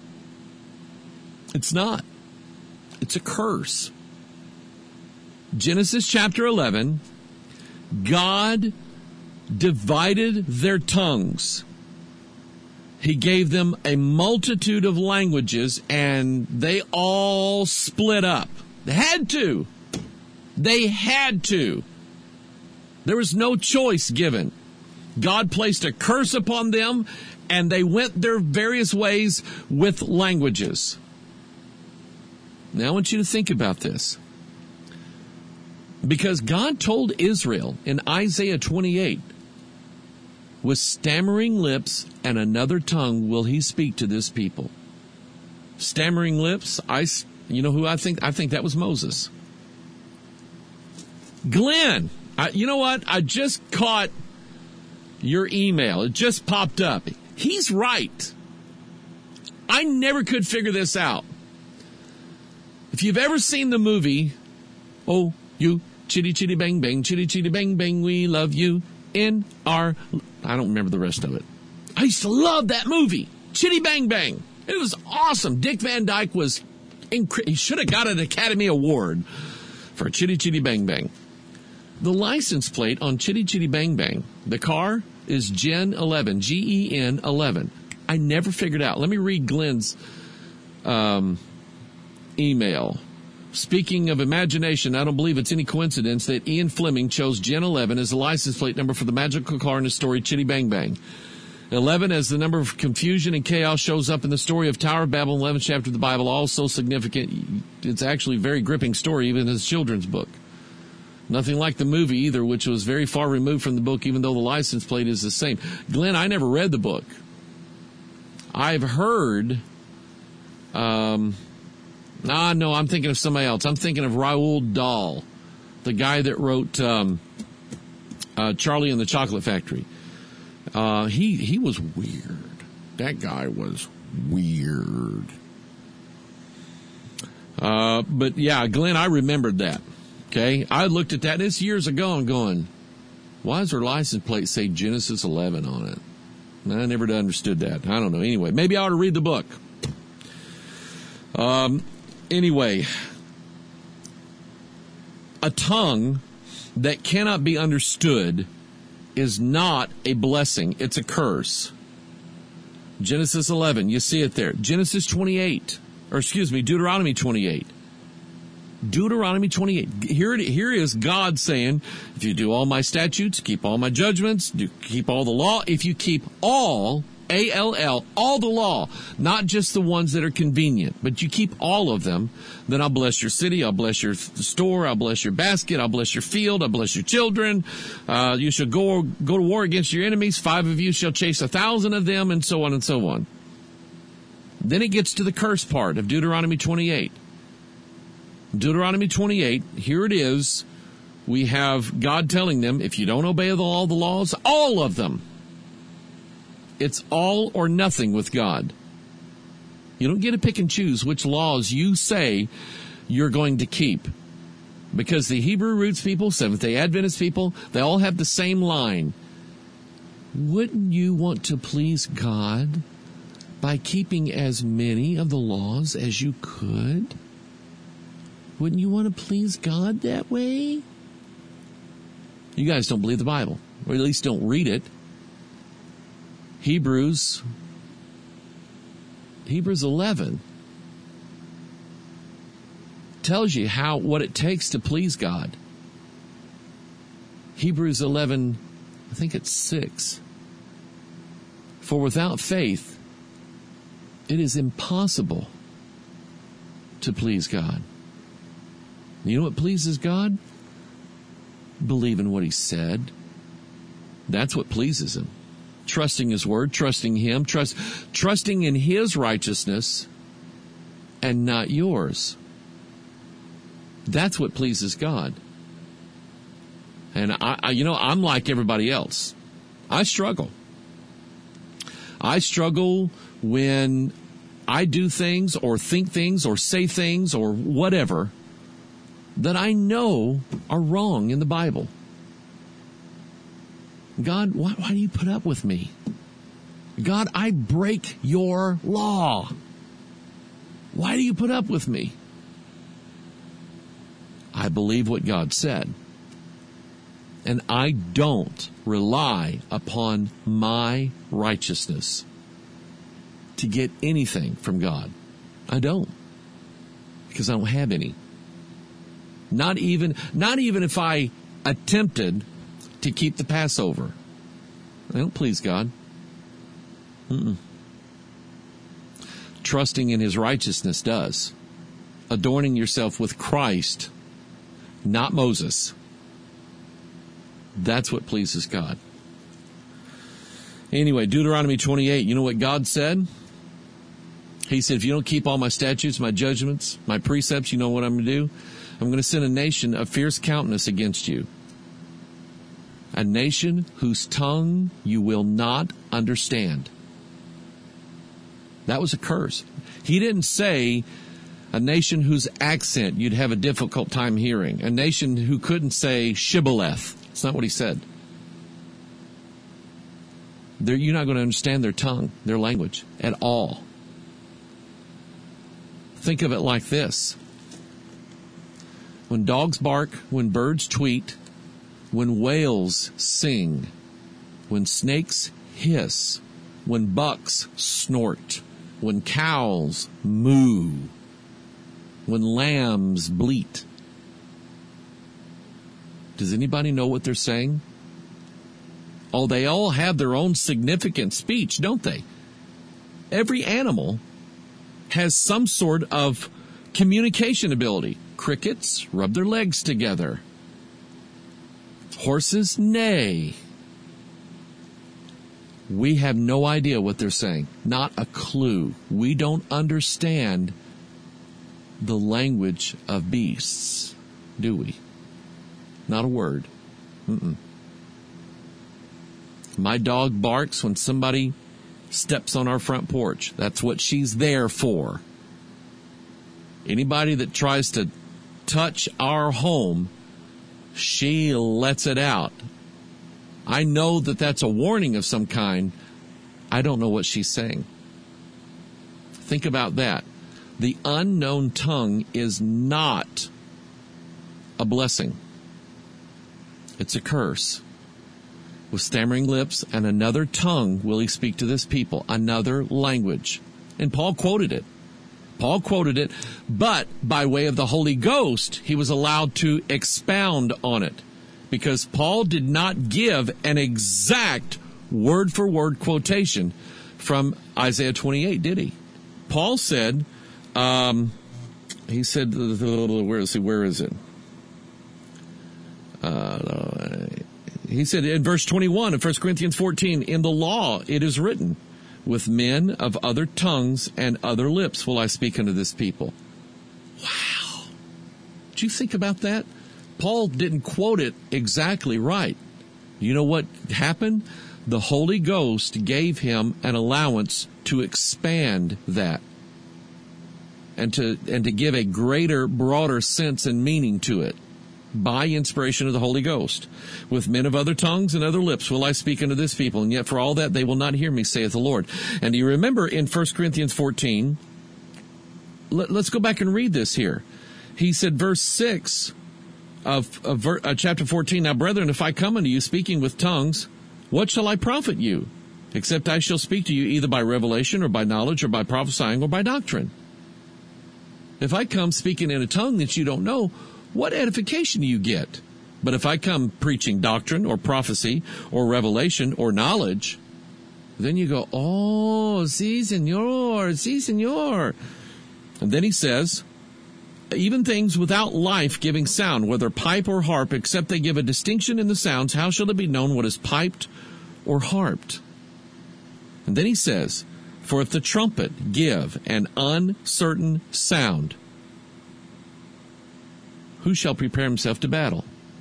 It's not. It's a curse. Genesis chapter eleven, God divided their tongues. He gave them a multitude of languages, and they all split up. They had to. They had to. There was no choice given. God placed a curse upon them, and they went their various ways with languages. Now I want you to think about this. Because God told Israel in Isaiah twenty-eight, with stammering lips and another tongue will he speak to this people. Stammering lips, I, you know who I think? I think that was Moses. Glenn, I, you know what? I just caught your email. It just popped up. He's right. I never could figure this out. If you've ever seen the movie, Oh, You, Chitty Chitty Bang Bang, Chitty Chitty Bang Bang, We Love You in Our... I don't remember the rest of it. I used to love that movie, Chitty Bang Bang. It was awesome. Dick Van Dyke was... Inc- he should have got an Academy Award for Chitty Chitty Bang Bang. The license plate on Chitty Chitty Bang Bang, the car, is Gen eleven, G E N eleven. I never figured out. Let me read Glenn's um, email. Speaking of imagination, I don't believe it's any coincidence that Ian Fleming chose Gen eleven as the license plate number for the magical car in the story Chitty Bang Bang. eleven as the number of confusion and chaos shows up in the story of Tower of Babel, eleventh chapter of the Bible, also significant. It's actually a very gripping story, even as a children's book. Nothing like the movie either, which was very far removed from the book, even though the license plate is the same. Glenn, I never read the book. I've heard... Um, ah, no, I'm thinking of somebody else. I'm thinking of Roald Dahl, the guy that wrote um, uh, Charlie and the Chocolate Factory. Uh, he, he was weird. That guy was weird. Uh, but, yeah, Glenn, I remembered that. Okay, I looked at that this years ago and going, why does their license plate say Genesis eleven on it? And I never understood that. I don't know. Anyway, maybe I ought to read the book. Um, anyway, a tongue that cannot be understood is not a blessing. It's a curse. Genesis eleven, you see it there. Genesis twenty-eight, or excuse me, Deuteronomy twenty-eight. Deuteronomy twenty-eight. Here it, here is God saying, if you do all my statutes, keep all my judgments, do, keep all the law, if you keep all, A L L, all the law, not just the ones that are convenient, but you keep all of them, then I'll bless your city, I'll bless your store, I'll bless your basket, I'll bless your field, I'll bless your children. Uh, you shall go, go to war against your enemies. Five of you shall chase a thousand of them, and so on and so on. Then it gets to the curse part of Deuteronomy twenty-eight. Deuteronomy twenty-eight, here it is. We have God telling them, if you don't obey the, all the laws, all of them, it's all or nothing with God. You don't get to pick and choose which laws you say you're going to keep. Because the Hebrew roots people, Seventh-day Adventist people, they all have the same line. Wouldn't you want to please God by keeping as many of the laws as you could? Wouldn't you want to please God that way? You guys don't believe the Bible, or at least don't read it. Hebrews, Hebrews eleven tells you how what it takes to please God. Hebrews eleven, I think it's six. For without faith, it is impossible to please God. You know what pleases God? Believe in what He said. That's what pleases Him. trusting his word, trusting him, trust, trusting in his righteousness and not yours. That's what pleases God. And I, I, you know, I'm like everybody else. I struggle. I struggle when I do things or think things or say things or whatever that I know are wrong in the Bible. God, why, why do you put up with me? God, I break your law. Why do you put up with me? I believe what God said. And I don't rely upon my righteousness to get anything from God. I don't. Because I don't have any. Not even, not even if I attempted to keep the Passover. I don't please God. Mm-mm. Trusting in his righteousness does. Adorning yourself with Christ, not Moses. That's what pleases God. Anyway, Deuteronomy twenty-eight, you know what God said? He said, if you don't keep all my statutes, my judgments, my precepts, you know what I'm going to do? I'm going to send a nation of fierce countenance against you. A nation whose tongue you will not understand. That was a curse. He didn't say a nation whose accent you'd have a difficult time hearing. A nation who couldn't say shibboleth. That's not what he said. They're, you're not going to understand their tongue, their language at all. Think of it like this. When dogs bark, when birds tweet, when whales sing, when snakes hiss, when bucks snort, when cows moo, when lambs bleat. Does anybody know what they're saying? Oh, they all have their own significant speech, don't they? Every animal has some sort of communication ability. Crickets rub their legs together. Horses neigh. We have no idea what they're saying. Not a clue. We don't understand the language of beasts, do we? Not a word. Mm-mm. My dog barks when somebody steps on our front porch. That's what she's there for. Anybody that tries to touch our home, she lets it out. I know that that's a warning of some kind. I don't know what she's saying. Think about that. The unknown tongue is not a blessing. It's a curse. With stammering lips and another tongue will he speak to this people, another language. And Paul quoted it. Paul quoted it, but by way of the Holy Ghost, he was allowed to expound on it. Because Paul did not give an exact word-for-word quotation from Isaiah twenty-eight, did he? Paul said, um, he said, where is he? Where is it? Uh, he said in verse twenty-one of First Corinthians fourteen, in the law it is written, with men of other tongues and other lips will I speak unto this people. Wow. Did you think about that? Paul didn't quote it exactly right. You know what happened? The Holy Ghost gave him an allowance to expand that and to and to give a greater, broader sense and meaning to it by inspiration of the Holy Ghost. With men of other tongues and other lips will I speak unto this people, and yet for all that they will not hear me, saith the Lord. And do you remember in First Corinthians fourteen, let, let's go back and read this here. He said, verse six, Of, of uh, chapter fourteen, now brethren, if I come unto you speaking with tongues, what shall I profit you? Except I shall speak to you either by revelation or by knowledge or by prophesying or by doctrine. If I come speaking in a tongue that you don't know, what edification do you get? But if I come preaching doctrine or prophecy or revelation or knowledge, then you go, oh, si, senor, si, senor. And then he says, even things without life giving sound, whether pipe or harp, except they give a distinction in the sounds, how shall it be known what is piped or harped? And then he says, for if the trumpet give an uncertain sound, who shall prepare himself to battle?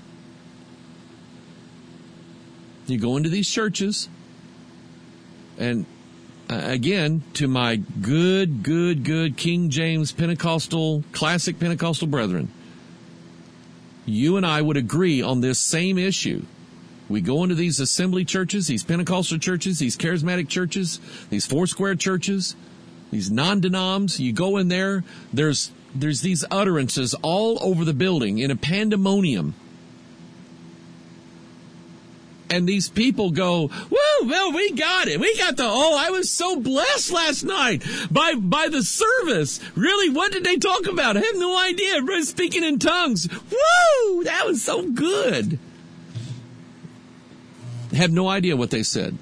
You go into these churches, and uh, again, to my good, good, good King James Pentecostal, classic Pentecostal brethren, you and I would agree on this same issue. We go into these assembly churches, these Pentecostal churches, these charismatic churches, these Foursquare churches, these non-denoms. You go in there, there's there's these utterances all over the building in a pandemonium. And these people go, woo, well, we got it. We got the, oh, I was so blessed last night by by the service. Really, what did they talk about? I have no idea. Everybody's speaking in tongues. Woo, that was so good. Have no idea what they said.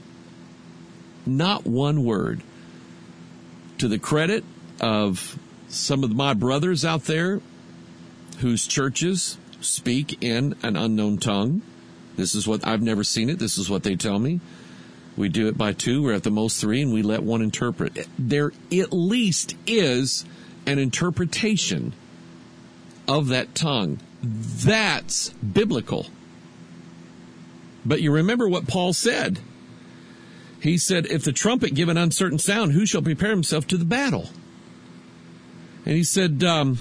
Not one word. To the credit of some of my brothers out there whose churches speak in an unknown tongue. This is what, I've never seen it. This is what they tell me. We do it by two. We're at the most three, and we let one interpret. There at least is an interpretation of that tongue. That's biblical. But you remember what Paul said. He said, if the trumpet give an uncertain sound, who shall prepare himself to the battle? And he said, um,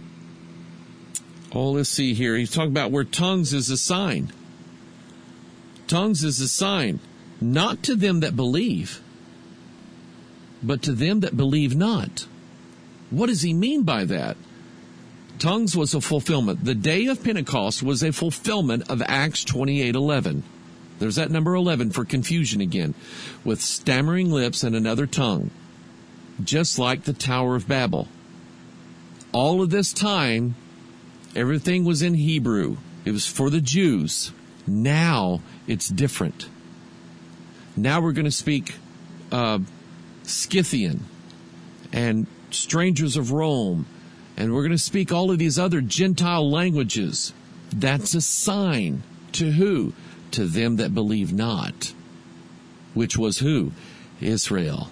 oh, let's see here. He's talking about where tongues is a sign. Tongues is a sign, not to them that believe, but to them that believe not. What does he mean by that? Tongues was a fulfillment. The day of Pentecost was a fulfillment of Acts twenty-eight eleven. There's that number eleven for confusion again. With stammering lips and another tongue. Just like the Tower of Babel. All of this time, everything was in Hebrew. It was for the Jews. Now it's different. Now we're going to speak uh, Scythian and strangers of Rome. And we're going to speak all of these other Gentile languages. That's a sign to who? To them that believe not. Which was who? Israel.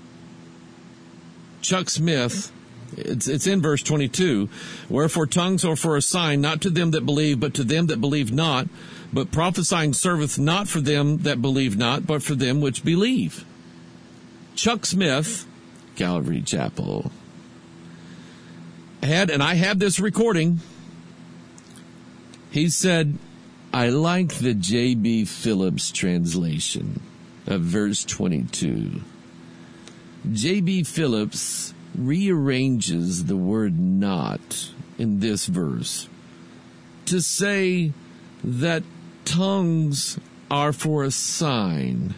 Chuck Smith, it's, it's in verse twenty-two. Wherefore tongues are for a sign, not to them that believe, but to them that believe not. But prophesying serveth not for them that believe not, but for them which believe. Chuck Smith, Calvary Chapel, had, and I have this recording, he said, I like the J B Phillips translation of verse twenty-two. J B Phillips rearranges the word not in this verse to say that tongues are for a sign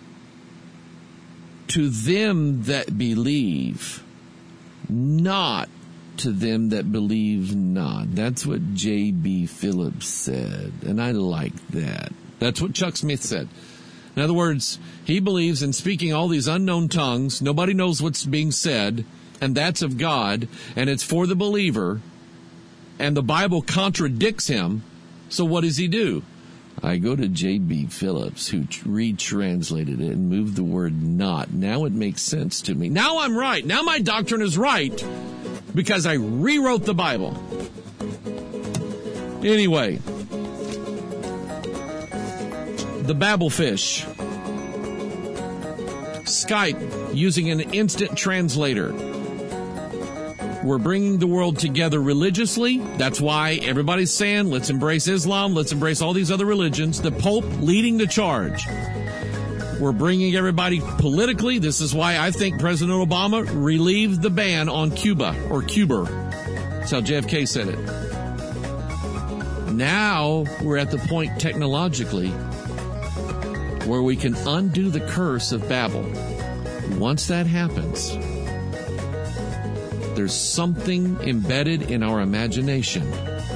to them that believe, not to them that believe not. That's what J B Phillips said, and I like that. That's what Chuck Smith said. In other words, he believes in speaking all these unknown tongues. Nobody knows what's being said, and that's of God, and it's for the believer, and the Bible contradicts him. So what does he do? I go to J B Phillips, who retranslated it and moved the word not. Now it makes sense to me. Now I'm right. Now my doctrine is right because I rewrote the Bible. Anyway, the Babelfish. Skype using an instant translator. We're bringing the world together religiously. That's why everybody's saying, let's embrace Islam, let's embrace all these other religions. The Pope leading the charge. We're bringing everybody politically. This is why I think President Obama relieved the ban on Cuba, or Cuba. That's how J F K said it. Now we're at the point technologically where we can undo the curse of Babel. Once that happens, there's something embedded in our imagination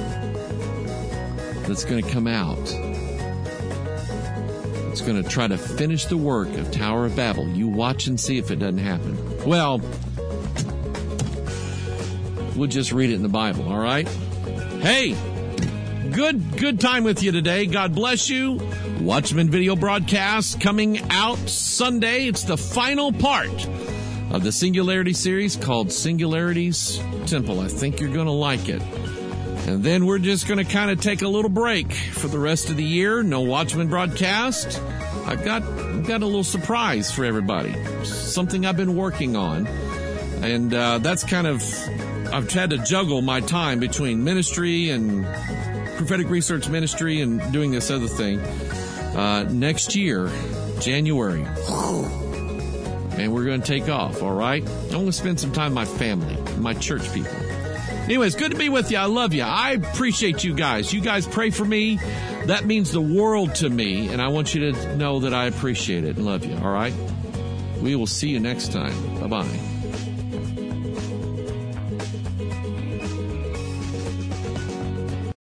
that's going to come out. It's going to try to finish the work of Tower of Babel. You watch and see if it doesn't happen. Well, we'll just read it in the Bible, all right? Hey, good good time with you today. God bless you. Watchman video broadcast coming out Sunday. It's the final part of the Singularity series called Singularity's Temple. I think you're going to like it. And then we're just going to kind of take a little break for the rest of the year. No Watchman broadcast. I've got, I've got a little surprise for everybody. Something I've been working on. And uh, that's kind of, I've had to juggle my time between ministry and prophetic research ministry and doing this other thing. Uh, next year, January, and we're going to take off, all right? I'm going to spend some time with my family, my church people. Anyways, good to be with you. I love you. I appreciate you guys. You guys pray for me. That means the world to me, and I want you to know that I appreciate it and love you, all right? We will see you next time. Bye-bye.